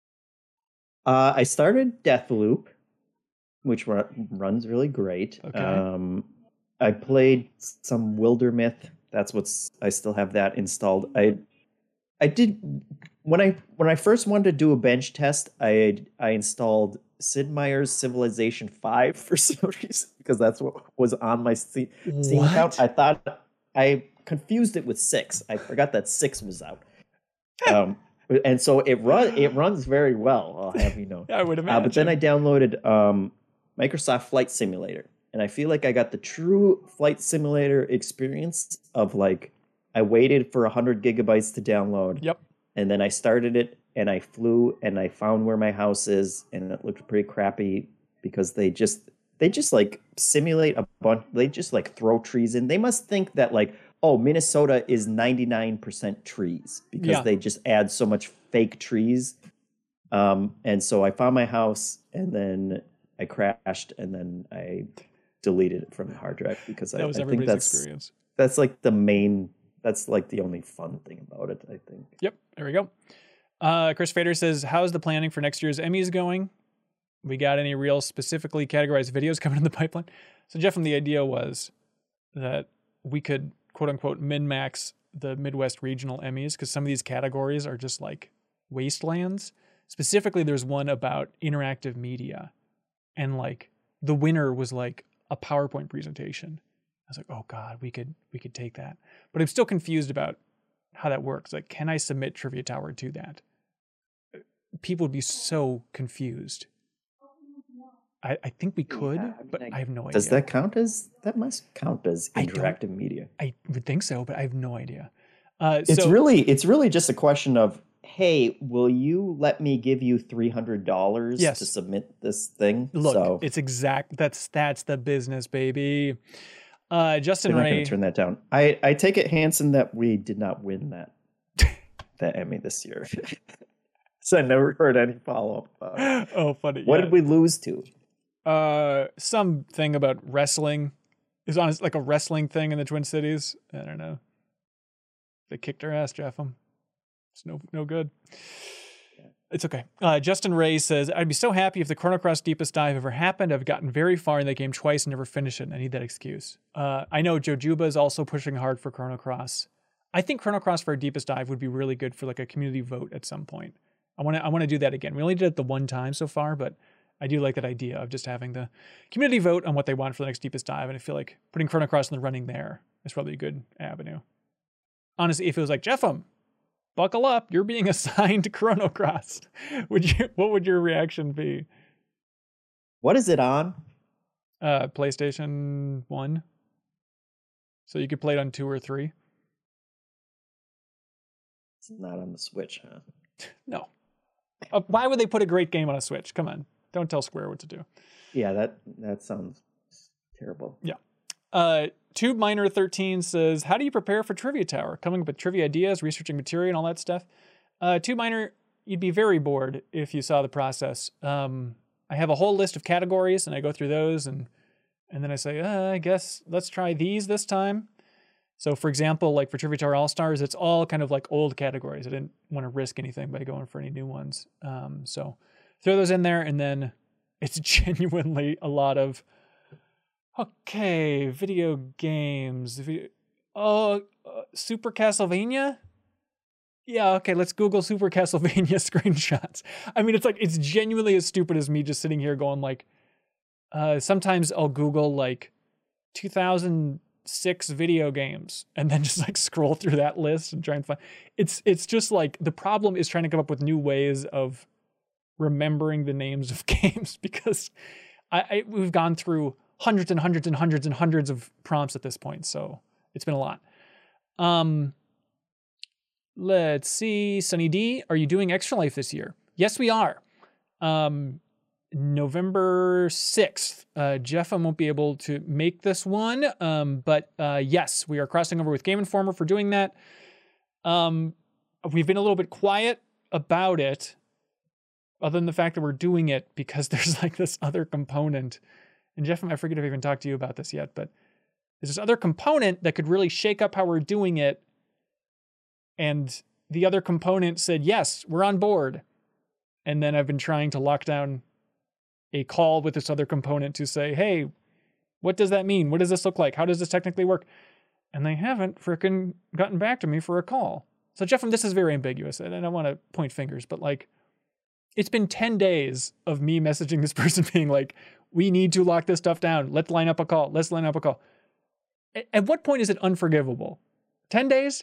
Uh, I started Deathloop, which run, runs really great. Okay. Um, I played some Wildermyth. That's what's I still have that installed. I I did when I when I first wanted to do a bench test, I I installed Sid Meier's Civilization five for some reason because that's what was on my Steam account. I thought I confused it with six. I forgot that six was out. Um, and so it run it runs very well. I'll have you know. I would imagine. Uh, but then I downloaded um, Microsoft Flight Simulator, and I feel like I got the true flight simulator experience of like I waited for one hundred gigabytes to download. Yep. And then I started it and I flew and I found where my house is and it looked pretty crappy because they just they just like simulate a bunch. They just like throw trees in. They must think that like, oh, Minnesota is ninety-nine percent trees because yeah. they just add so much fake trees. Um, and so I found my house and then I crashed and then I deleted it from the hard drive because that I, was I everybody's think that's experience. That's like the main. That's like the only fun thing about it, I think. Yep, there we go. Uh, Chris Fader says, how's the planning for next year's Emmys going? We got any real specifically categorized videos coming in the pipeline? So Jeff, the idea was that we could quote unquote min-max the Midwest regional Emmys because some of these categories are just like wastelands. Specifically, there's one about interactive media and like the winner was like a PowerPoint presentation. I was like, oh God, we could we could take that. But I'm still confused about how that works. Like, can I submit Trivia Tower to that? People would be so confused. I, I think we could, yeah, I mean, but I, I have no idea. Does that count as, that must count as interactive media? I would think so, but I have no idea. Uh, it's so, really it's really just a question of, hey, will you let me give you three hundred dollars yes. to submit this thing? Look, so, it's exact. That's that's the business, baby. Uh, Justin They're not Ray. going to turn that down. I, I take it, Hanson, that we did not win that that Emmy this year. So I never heard any follow up. Uh, oh, funny. What yeah. did we lose to? Uh, something about wrestling. It was on like a wrestling thing in the Twin Cities. I don't know. They kicked our ass, Jeffem. It's no no good. It's okay. Uh, Justin Ray says, I'd be so happy if the Chrono Cross Deepest Dive ever happened. I've gotten very far in that game twice and never finished it, and I need that excuse. Uh, I know Jojuba is also pushing hard for Chrono Cross. I think Chrono Cross for a Deepest Dive would be really good for like a community vote at some point. I want to I want to do that again. We only did it the one time so far, but I do like that idea of just having the community vote on what they want for the next Deepest Dive, and I feel like putting Chrono Cross in the running there is probably a good avenue. Honestly, if it was like, Jeffem, buckle up, you're being assigned Chrono Cross. Would you? What would your reaction be? What is it on? Uh, PlayStation one. So you could play it on two or three. It's not on the Switch, huh? No. Uh, why would they put a great game on a Switch? Come on, don't tell Square what to do. Yeah, that that sounds terrible. Yeah. Uh, Tube Miner thirteen says, how do you prepare for Trivia Tower? Coming up with trivia ideas, researching material, and all that stuff. Uh, Tube Miner, you'd be very bored if you saw the process. Um, I have a whole list of categories, and I go through those, and and then I say, uh, I guess let's try these this time. So, for example, like for Trivia Tower All-Stars, it's all kind of like old categories. I didn't want to risk anything by going for any new ones. Um, so throw those in there, and then it's genuinely a lot of, okay, video games. Video, oh, uh, Super Castlevania? Yeah, okay, let's Google Super Castlevania screenshots. I mean, it's like, it's genuinely as stupid as me just sitting here going like, uh, sometimes I'll Google like two thousand six video games and then just like scroll through that list and try and find, it's, it's just like, the problem is trying to come up with new ways of remembering the names of games because I, I we've gone through hundreds and hundreds and hundreds and hundreds of prompts at this point. So it's been a lot. Um, Let's see. Sunny D, are you doing Extra Life this year? Yes, we are. Um, November sixth. Uh, Jeff, I won't be able to make this one. Um, but uh, yes, we are crossing over with Game Informer for doing that. Um, we've been a little bit quiet about it, other than the fact that we're doing it because there's like this other component. And Jeff, I forget if I even talked to you about this yet, but there's this other component that could really shake up how we're doing it. And the other component said, yes, we're on board. And then I've been trying to lock down a call with this other component to say, hey, what does that mean? What does this look like? How does this technically work? And they haven't frickin' gotten back to me for a call. So Jeff, this is very ambiguous. And I don't want to point fingers, but like, it's been ten days of me messaging this person being like, we need to lock this stuff down. Let's line up a call. Let's line up a call. At what point is it unforgivable? ten days?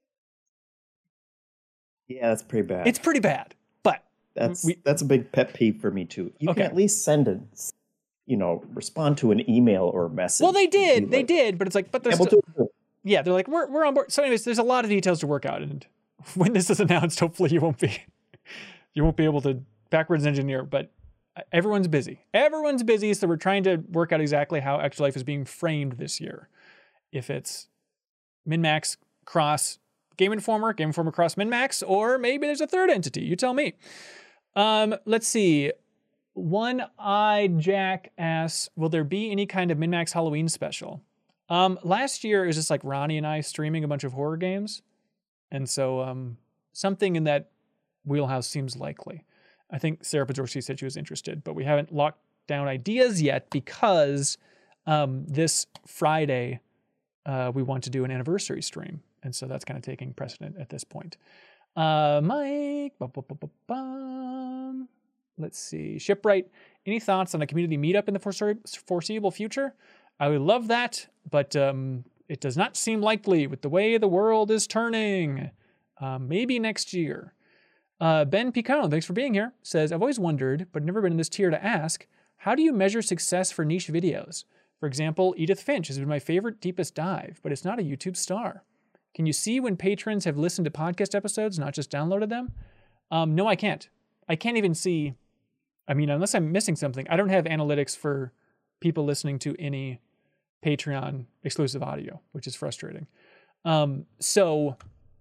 Yeah, that's pretty bad. It's pretty bad, but that's we, that's a big pet peeve for me too. You okay. can at least send a, you know, respond to an email or a message. Well, they did, like, they did, but it's like, but there's able still, to. Yeah, they're like, we're we're on board. So, anyways, there's a lot of details to work out, and when this is announced, hopefully you won't be you won't be able to backwards engineer. But everyone's busy. Everyone's busy, so we're trying to work out exactly how Extra Life is being framed this year. If it's min-max cross Game Informer, Game Informer cross min-max, or maybe there's a third entity. You tell me. Um, let's see. One-Eyed Jack asks, will there be any kind of min-max Halloween special? Um, last year, it was just like Ronnie and I streaming a bunch of horror games. And so um, something in that wheelhouse seems likely. I think Sarah Pazorski said she was interested, but we haven't locked down ideas yet because um, this Friday, uh, we want to do an anniversary stream. And so that's kind of taking precedent at this point. Uh, Mike, bum, bum, bum, bum, bum. Let's see. Shipwright, any thoughts on a community meetup in the forese- foreseeable future? I would love that, but um, it does not seem likely with the way the world is turning. Uh, maybe next year. Uh, Ben Picano, thanks for being here, says, I've always wondered, but never been in this tier to ask, how do you measure success for niche videos? For example, Edith Finch has been my favorite deepest dive, but it's not a YouTube star. Can you see when patrons have listened to podcast episodes, not just downloaded them? Um, no, I can't. I can't even see. I mean, unless I'm missing something, I don't have analytics for people listening to any Patreon exclusive audio, which is frustrating. Um, so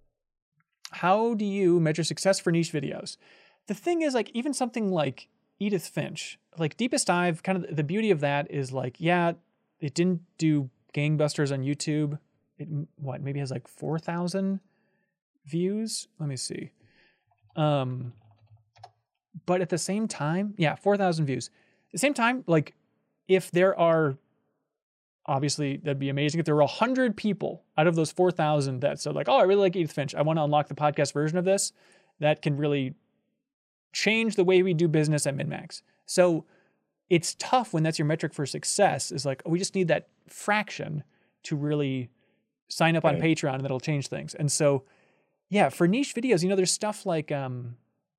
how do you measure success for niche videos? The thing is, like, even something like Edith Finch, like Deepest Dive, kind of the beauty of that is like, yeah, it didn't do gangbusters on YouTube. It, what, maybe has like four thousand views? Let me see. Um, but at the same time, yeah, four thousand views. At the same time, like, if there are, obviously, that'd be amazing. If there were one hundred people out of those four thousand that said, like, oh, I really like Edith Finch, I want to unlock the podcast version of this, that can really change the way we do business at min-max. So it's tough when that's your metric for success, is like, oh, we just need that fraction to really sign up on right. Patreon, and that'll change things. And so, yeah, for niche videos, you know, there's stuff like, um,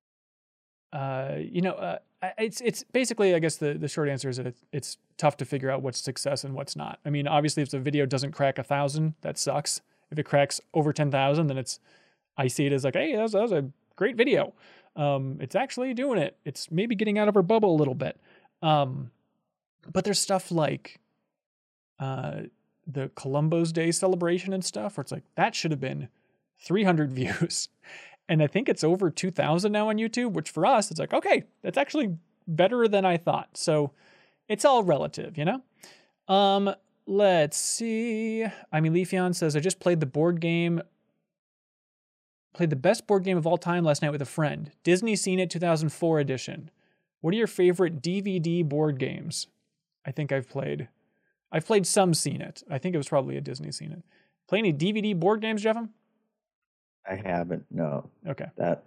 uh, you know, uh, it's it's basically, I guess the, the short answer is that it's, it's tough to figure out what's success and what's not. I mean, obviously, if the video doesn't crack a thousand, that sucks. If it cracks over ten thousand, then it's, I see it as like, hey, that was, that was a great video. Um, it's actually doing it. It's maybe getting out of our bubble a little bit. Um, but there's stuff like, uh, the Columbus Day celebration and stuff, where it's like, that should have been three hundred views. And I think it's over two thousand now on YouTube, which for us, it's like, okay, that's actually better than I thought. So it's all relative, you know? Um, let's see. I mean, Leafeon says, I just played the board game, played the best board game of all time last night with a friend. Disney Scene It two thousand four edition. What are your favorite D V D board games? I think I've played. I've played some Scene It. I think it was probably a Disney Scene It. Play any D V D board games, Jeffem? I haven't. No. Okay. That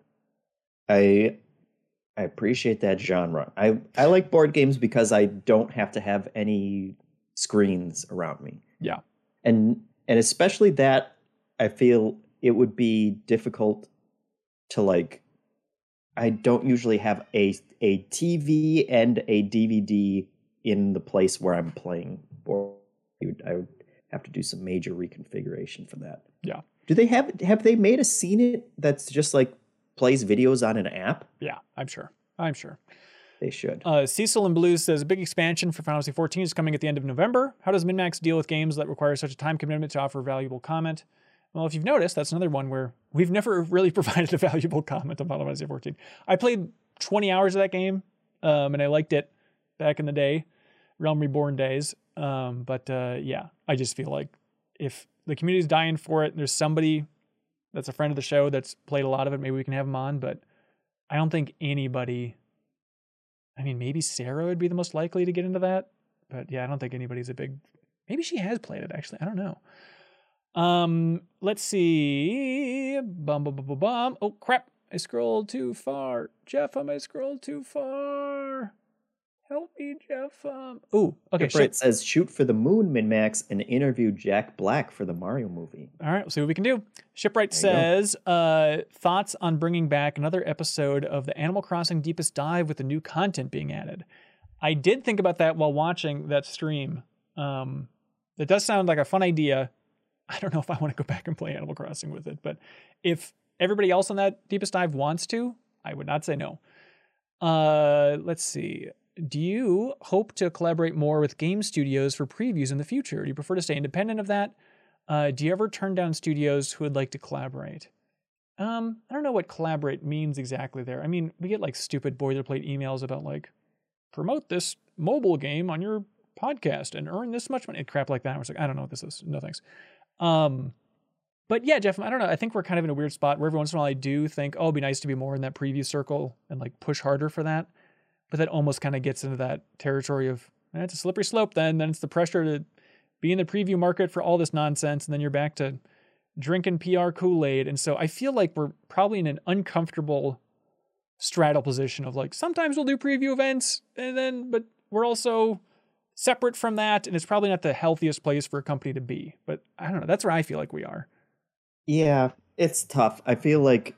I I appreciate that genre. I I like board games because I don't have to have any screens around me. Yeah. And and especially that I feel it would be difficult to like I don't usually have a a T V and a D V D in the place where I'm playing board. I would, I would have to do some major reconfiguration for that. Yeah. Do they have have they made a scene it that's just like plays videos on an app? Yeah, I'm sure. I'm sure. They should. Uh, Cecil in Blues says, a big expansion for Final Fantasy fourteen is coming at the end of November. How does MinMax deal with games that require such a time commitment to offer valuable comment? Well, if you've noticed, that's another one where we've never really provided a valuable comment on Final Fantasy fourteen. I played twenty hours of that game, um, and I liked it back in the day, Realm Reborn days. Um, but uh, yeah, I just feel like if the community's dying for it, there's somebody that's a friend of the show that's played a lot of it, maybe we can have them on, but I don't think anybody... I mean, maybe Sarah would be the most likely to get into that, but yeah, I don't think anybody's a big. Maybe she has played it actually. I don't know. Um, let's see. Bum bum bum bum bum. Oh crap! I scrolled too far. Jeff, I scrolled too far. Help me, Jeff. Um. Oh, okay. Shipwright says shoot for the moon, Min-Max, and interview Jack Black for the Mario movie. All right, we'll see what we can do. Shipwright says, uh, thoughts on bringing back another episode of the Animal Crossing Deepest Dive with the new content being added. I did think about that while watching that stream. Um, it does sound like a fun idea. I don't know if I want to go back and play Animal Crossing with it, but if everybody else on that Deepest Dive wants to, I would not say no. Uh, let's see. Do you hope to collaborate more with game studios for previews in the future? Do you prefer to stay independent of that? Uh, do you ever turn down studios who would like to collaborate? Um, I don't know what collaborate means exactly there. I mean, we get like stupid boilerplate emails about like, promote this mobile game on your podcast and earn this much money and crap like that. I was like, I don't know what this is. No thanks. Um, but yeah, Jeff, I don't know. I think we're kind of in a weird spot where every once in a while I do think, oh, it'd be nice to be more in that preview circle and like push harder for that. But that almost kind of gets into that territory of, eh, it's a slippery slope then. Then it's the pressure to be in the preview market for all this nonsense. And then you're back to drinking P R Kool-Aid. And so I feel like we're probably in an uncomfortable straddle position of like, sometimes we'll do preview events and then, but we're also separate from that. And it's probably not the healthiest place for a company to be. But I don't know. That's where I feel like we are. Yeah, it's tough. I feel like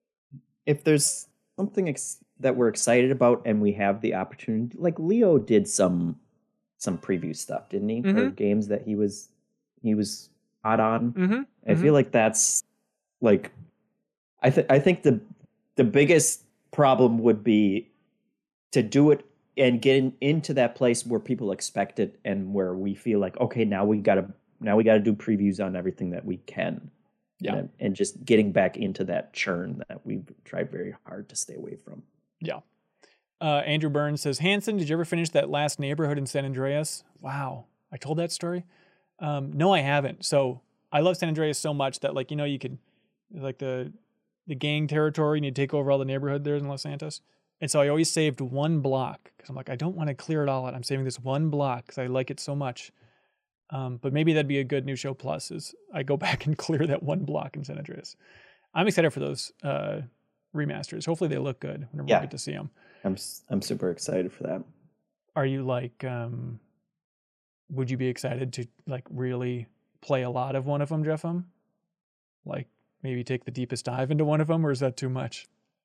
if there's something ex- that we're excited about and we have the opportunity, like Leo did some some preview stuff, didn't he? Mm-hmm. For games that he was he was hot on. Mm-hmm. I mm-hmm. feel like that's like I think I think the the biggest problem would be to do it and get in, into that place where people expect it and where we feel like, okay, now we gotta now we gotta do previews on everything that we can. Yeah. And, and just getting back into that churn that we've tried very hard to stay away from. Yeah. Uh, Andrew Burns says, Hanson, did you ever finish that last neighborhood in San Andreas? Wow. I told that story. Um, no, I haven't. So I love San Andreas so much that, like, you know, you could, like the the gang territory, and you take over all the neighborhood there in Los Santos. And so I always saved one block because I'm like, I don't want to clear it all out. I'm saving this one block because I like it so much. Um, but maybe that'd be a good new show plus is I go back and clear that one block in San Andreas. I'm excited for those uh, remasters. Hopefully they look good whenever yeah. we get to see them. I'm I'm super excited for that. Are you like, um, would you be excited to like really play a lot of one of them, Jeffem? Like maybe take the deepest dive into one of them, or is that too much?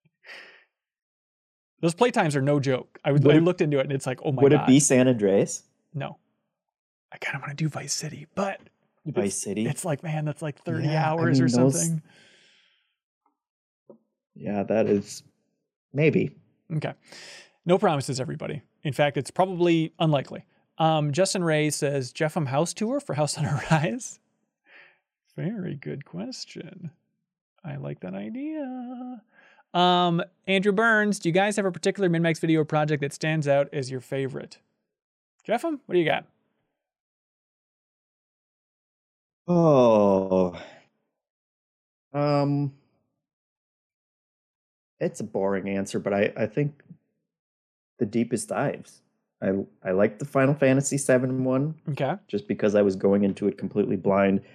Those playtimes are no joke. I, would, I looked into it and it's like, oh my would God. Would it be San Andreas? No. I kind of want to do Vice City, but Vice City. It's like, man, that's like thirty yeah, hours I mean, or those... something. Yeah, that is maybe. Okay. No promises, everybody. In fact, it's probably unlikely. Um, Justin Ray says, Jeffem house tour for House on Rise? Very good question. I like that idea. Um, Andrew Burns, do you guys have a particular MinMax video project that stands out as your favorite? Jeffem, what do you got? Oh, um, it's a boring answer, but I, I think the Deepest Dives. I I like the Final Fantasy seven one. Okay. Just because I was going into it completely blind.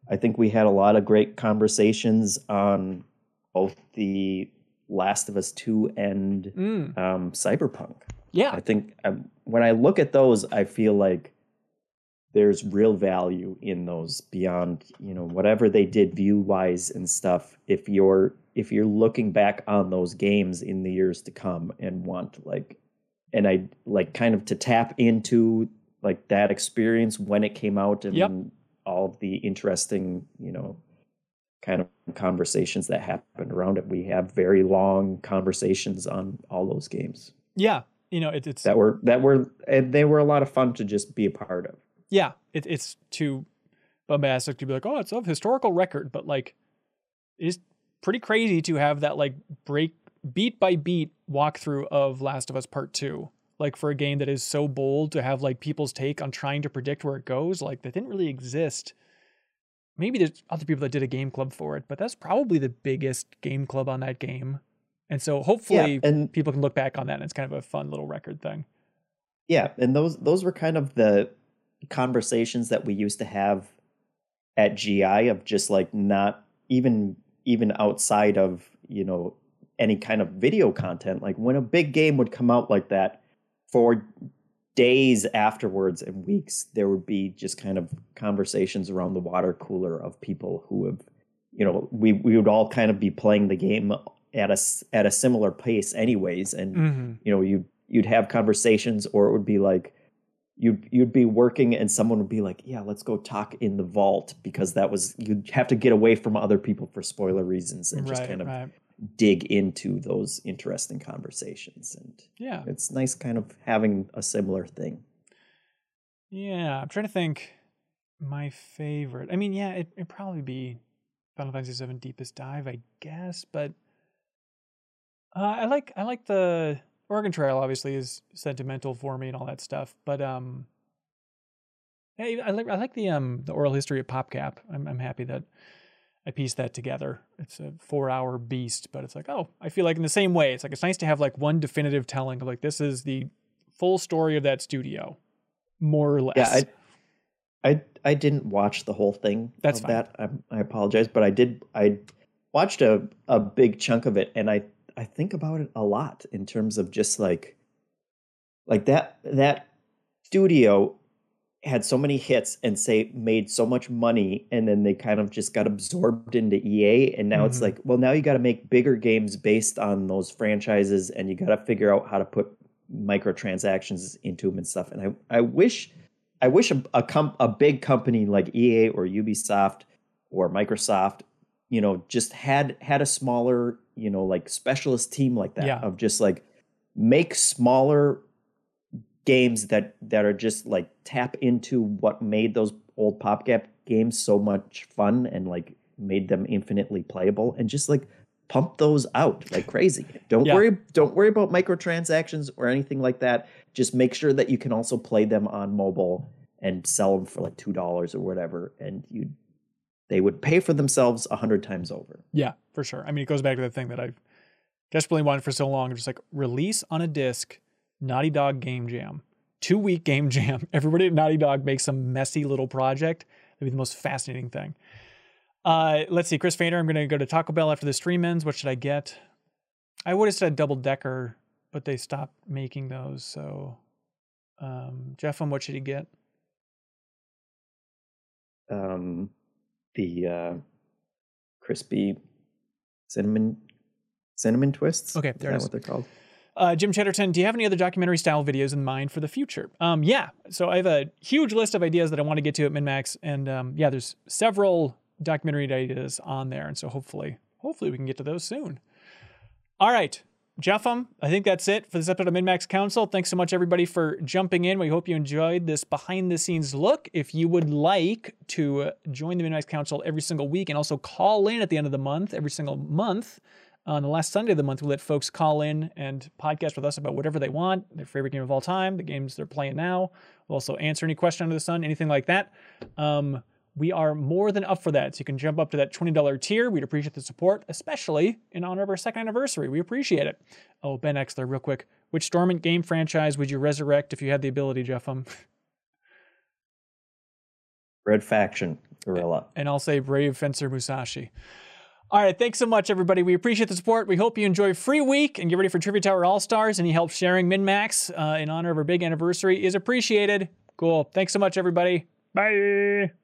I think we had a lot of great conversations on both the Last of Us two and Mm. um, Cyberpunk. Yeah. I think um, when I look at those, I feel like there's real value in those beyond, you know, whatever they did view wise and stuff. If you're if you're looking back on those games in the years to come and want like, and I like kind of to tap into like that experience when it came out and Yep. all of the interesting, you know, kind of conversations that happened around it. We have very long conversations on all those games. Yeah. You know, it, it's that were that were and they were a lot of fun to just be a part of. Yeah, it, it's too bombastic to be like, oh, it's of historical record, but like, it's pretty crazy to have that like break beat by beat walkthrough of Last of Us Part Two. Like for a game that is so bold to have like people's take on trying to predict where it goes, like that didn't really exist. Maybe there's other people that did a game club for it, but that's probably the biggest game club on that game. And so hopefully yeah, and people can look back on that and it's kind of a fun little record thing. Yeah, and those those were kind of the conversations that we used to have at G I of just like not even even outside of, you know, any kind of video content. Like when a big game would come out like that, for days afterwards and weeks, there would be just kind of conversations around the water cooler of people who have, you know, we, we would all kind of be playing the game at a, at a similar pace anyways. And, mm-hmm. you know, you, you'd have conversations, or it would be like, you'd, you'd be working and someone would be like, yeah, let's go talk in the vault, because that was, you'd have to get away from other people for spoiler reasons and right, just kind of right. dig into those interesting conversations. And yeah, it's nice kind of having a similar thing. Yeah, I'm trying to think my favorite. I mean, yeah, it, it'd probably be Final Fantasy seven Deepest Dive, I guess, but uh, I like I like the Oregon Trail obviously is sentimental for me and all that stuff, but um I, I like I like the um the oral history of PopCap. I'm I'm happy that I pieced that together. It's a four hour beast, but it's like, oh, I feel like in the same way, it's like, it's nice to have like one definitive telling of like, this is the full story of that studio, more or less. Yeah, I, I, I didn't watch the whole thing That's of fine. that. I, I apologize, but I did. I watched a, a big chunk of it, and I, I think about it a lot in terms of just like, like that that studio had so many hits and say made so much money, and then they kind of just got absorbed into E A, and now mm-hmm. it's like, well, now you got to make bigger games based on those franchises, and you got to figure out how to put microtransactions into them and stuff. And I, I wish, I wish a a, com- a big company like E A or Ubisoft or Microsoft, you know, just had had a smaller, you know, like specialist team like that yeah. of just like make smaller games that that are just like tap into what made those old PopCap games so much fun and like made them infinitely playable, and just like pump those out like crazy. Don't yeah. worry don't worry about microtransactions or anything like that. Just make sure that you can also play them on mobile and sell them for like two dollars or whatever, and you they would pay for themselves a hundred times over. Yeah, for sure. I mean, it goes back to the thing that I've desperately wanted for so long, just like release on a disc Naughty Dog Game Jam. Two-week Game Jam. Everybody at Naughty Dog makes some messy little project. That'd be the most fascinating thing. Uh, let's see. Chris Fader, I'm going to go to Taco Bell after the stream ends. What should I get? I would have said Double Decker, but they stopped making those. So, um, Jeff, what should he get? Um, the uh, crispy cinnamon cinnamon twists. Okay, is there that it is. What they're called? Uh, Jim Chatterton, do you have any other documentary style videos in mind for the future? Um, yeah, so I have a huge list of ideas that I want to get to at MinMax, and um, yeah, there's several documentary ideas on there, and so hopefully, hopefully we can get to those soon. All right, Jeffem, I think that's it for this episode of MinMax Council. Thanks so much, everybody, for jumping in. We hope you enjoyed this behind-the-scenes look. If you would like to join the MinMax Council every single week and also call in at the end of the month, every single month, on the last Sunday of the month, we let folks call in and podcast with us about whatever they want, their favorite game of all time, the games they're playing now. We'll also answer any question under the sun, anything like that. Um, we are more than up for that. So you can jump up to that twenty dollars tier. We'd appreciate the support, especially in honor of our second anniversary. We appreciate it. Oh, Ben Exler, real quick. Which Dormant game franchise would you resurrect if you had the ability, Jeff? Um, Red Faction. gorilla. And I'll say brave fencer Musashi. All right, thanks so much, everybody. We appreciate the support. We hope you enjoy free week and get ready for Trivia Tower All-Stars. Any help sharing Min-Max uh, in honor of our big anniversary is appreciated. Cool. Thanks so much, everybody. Bye.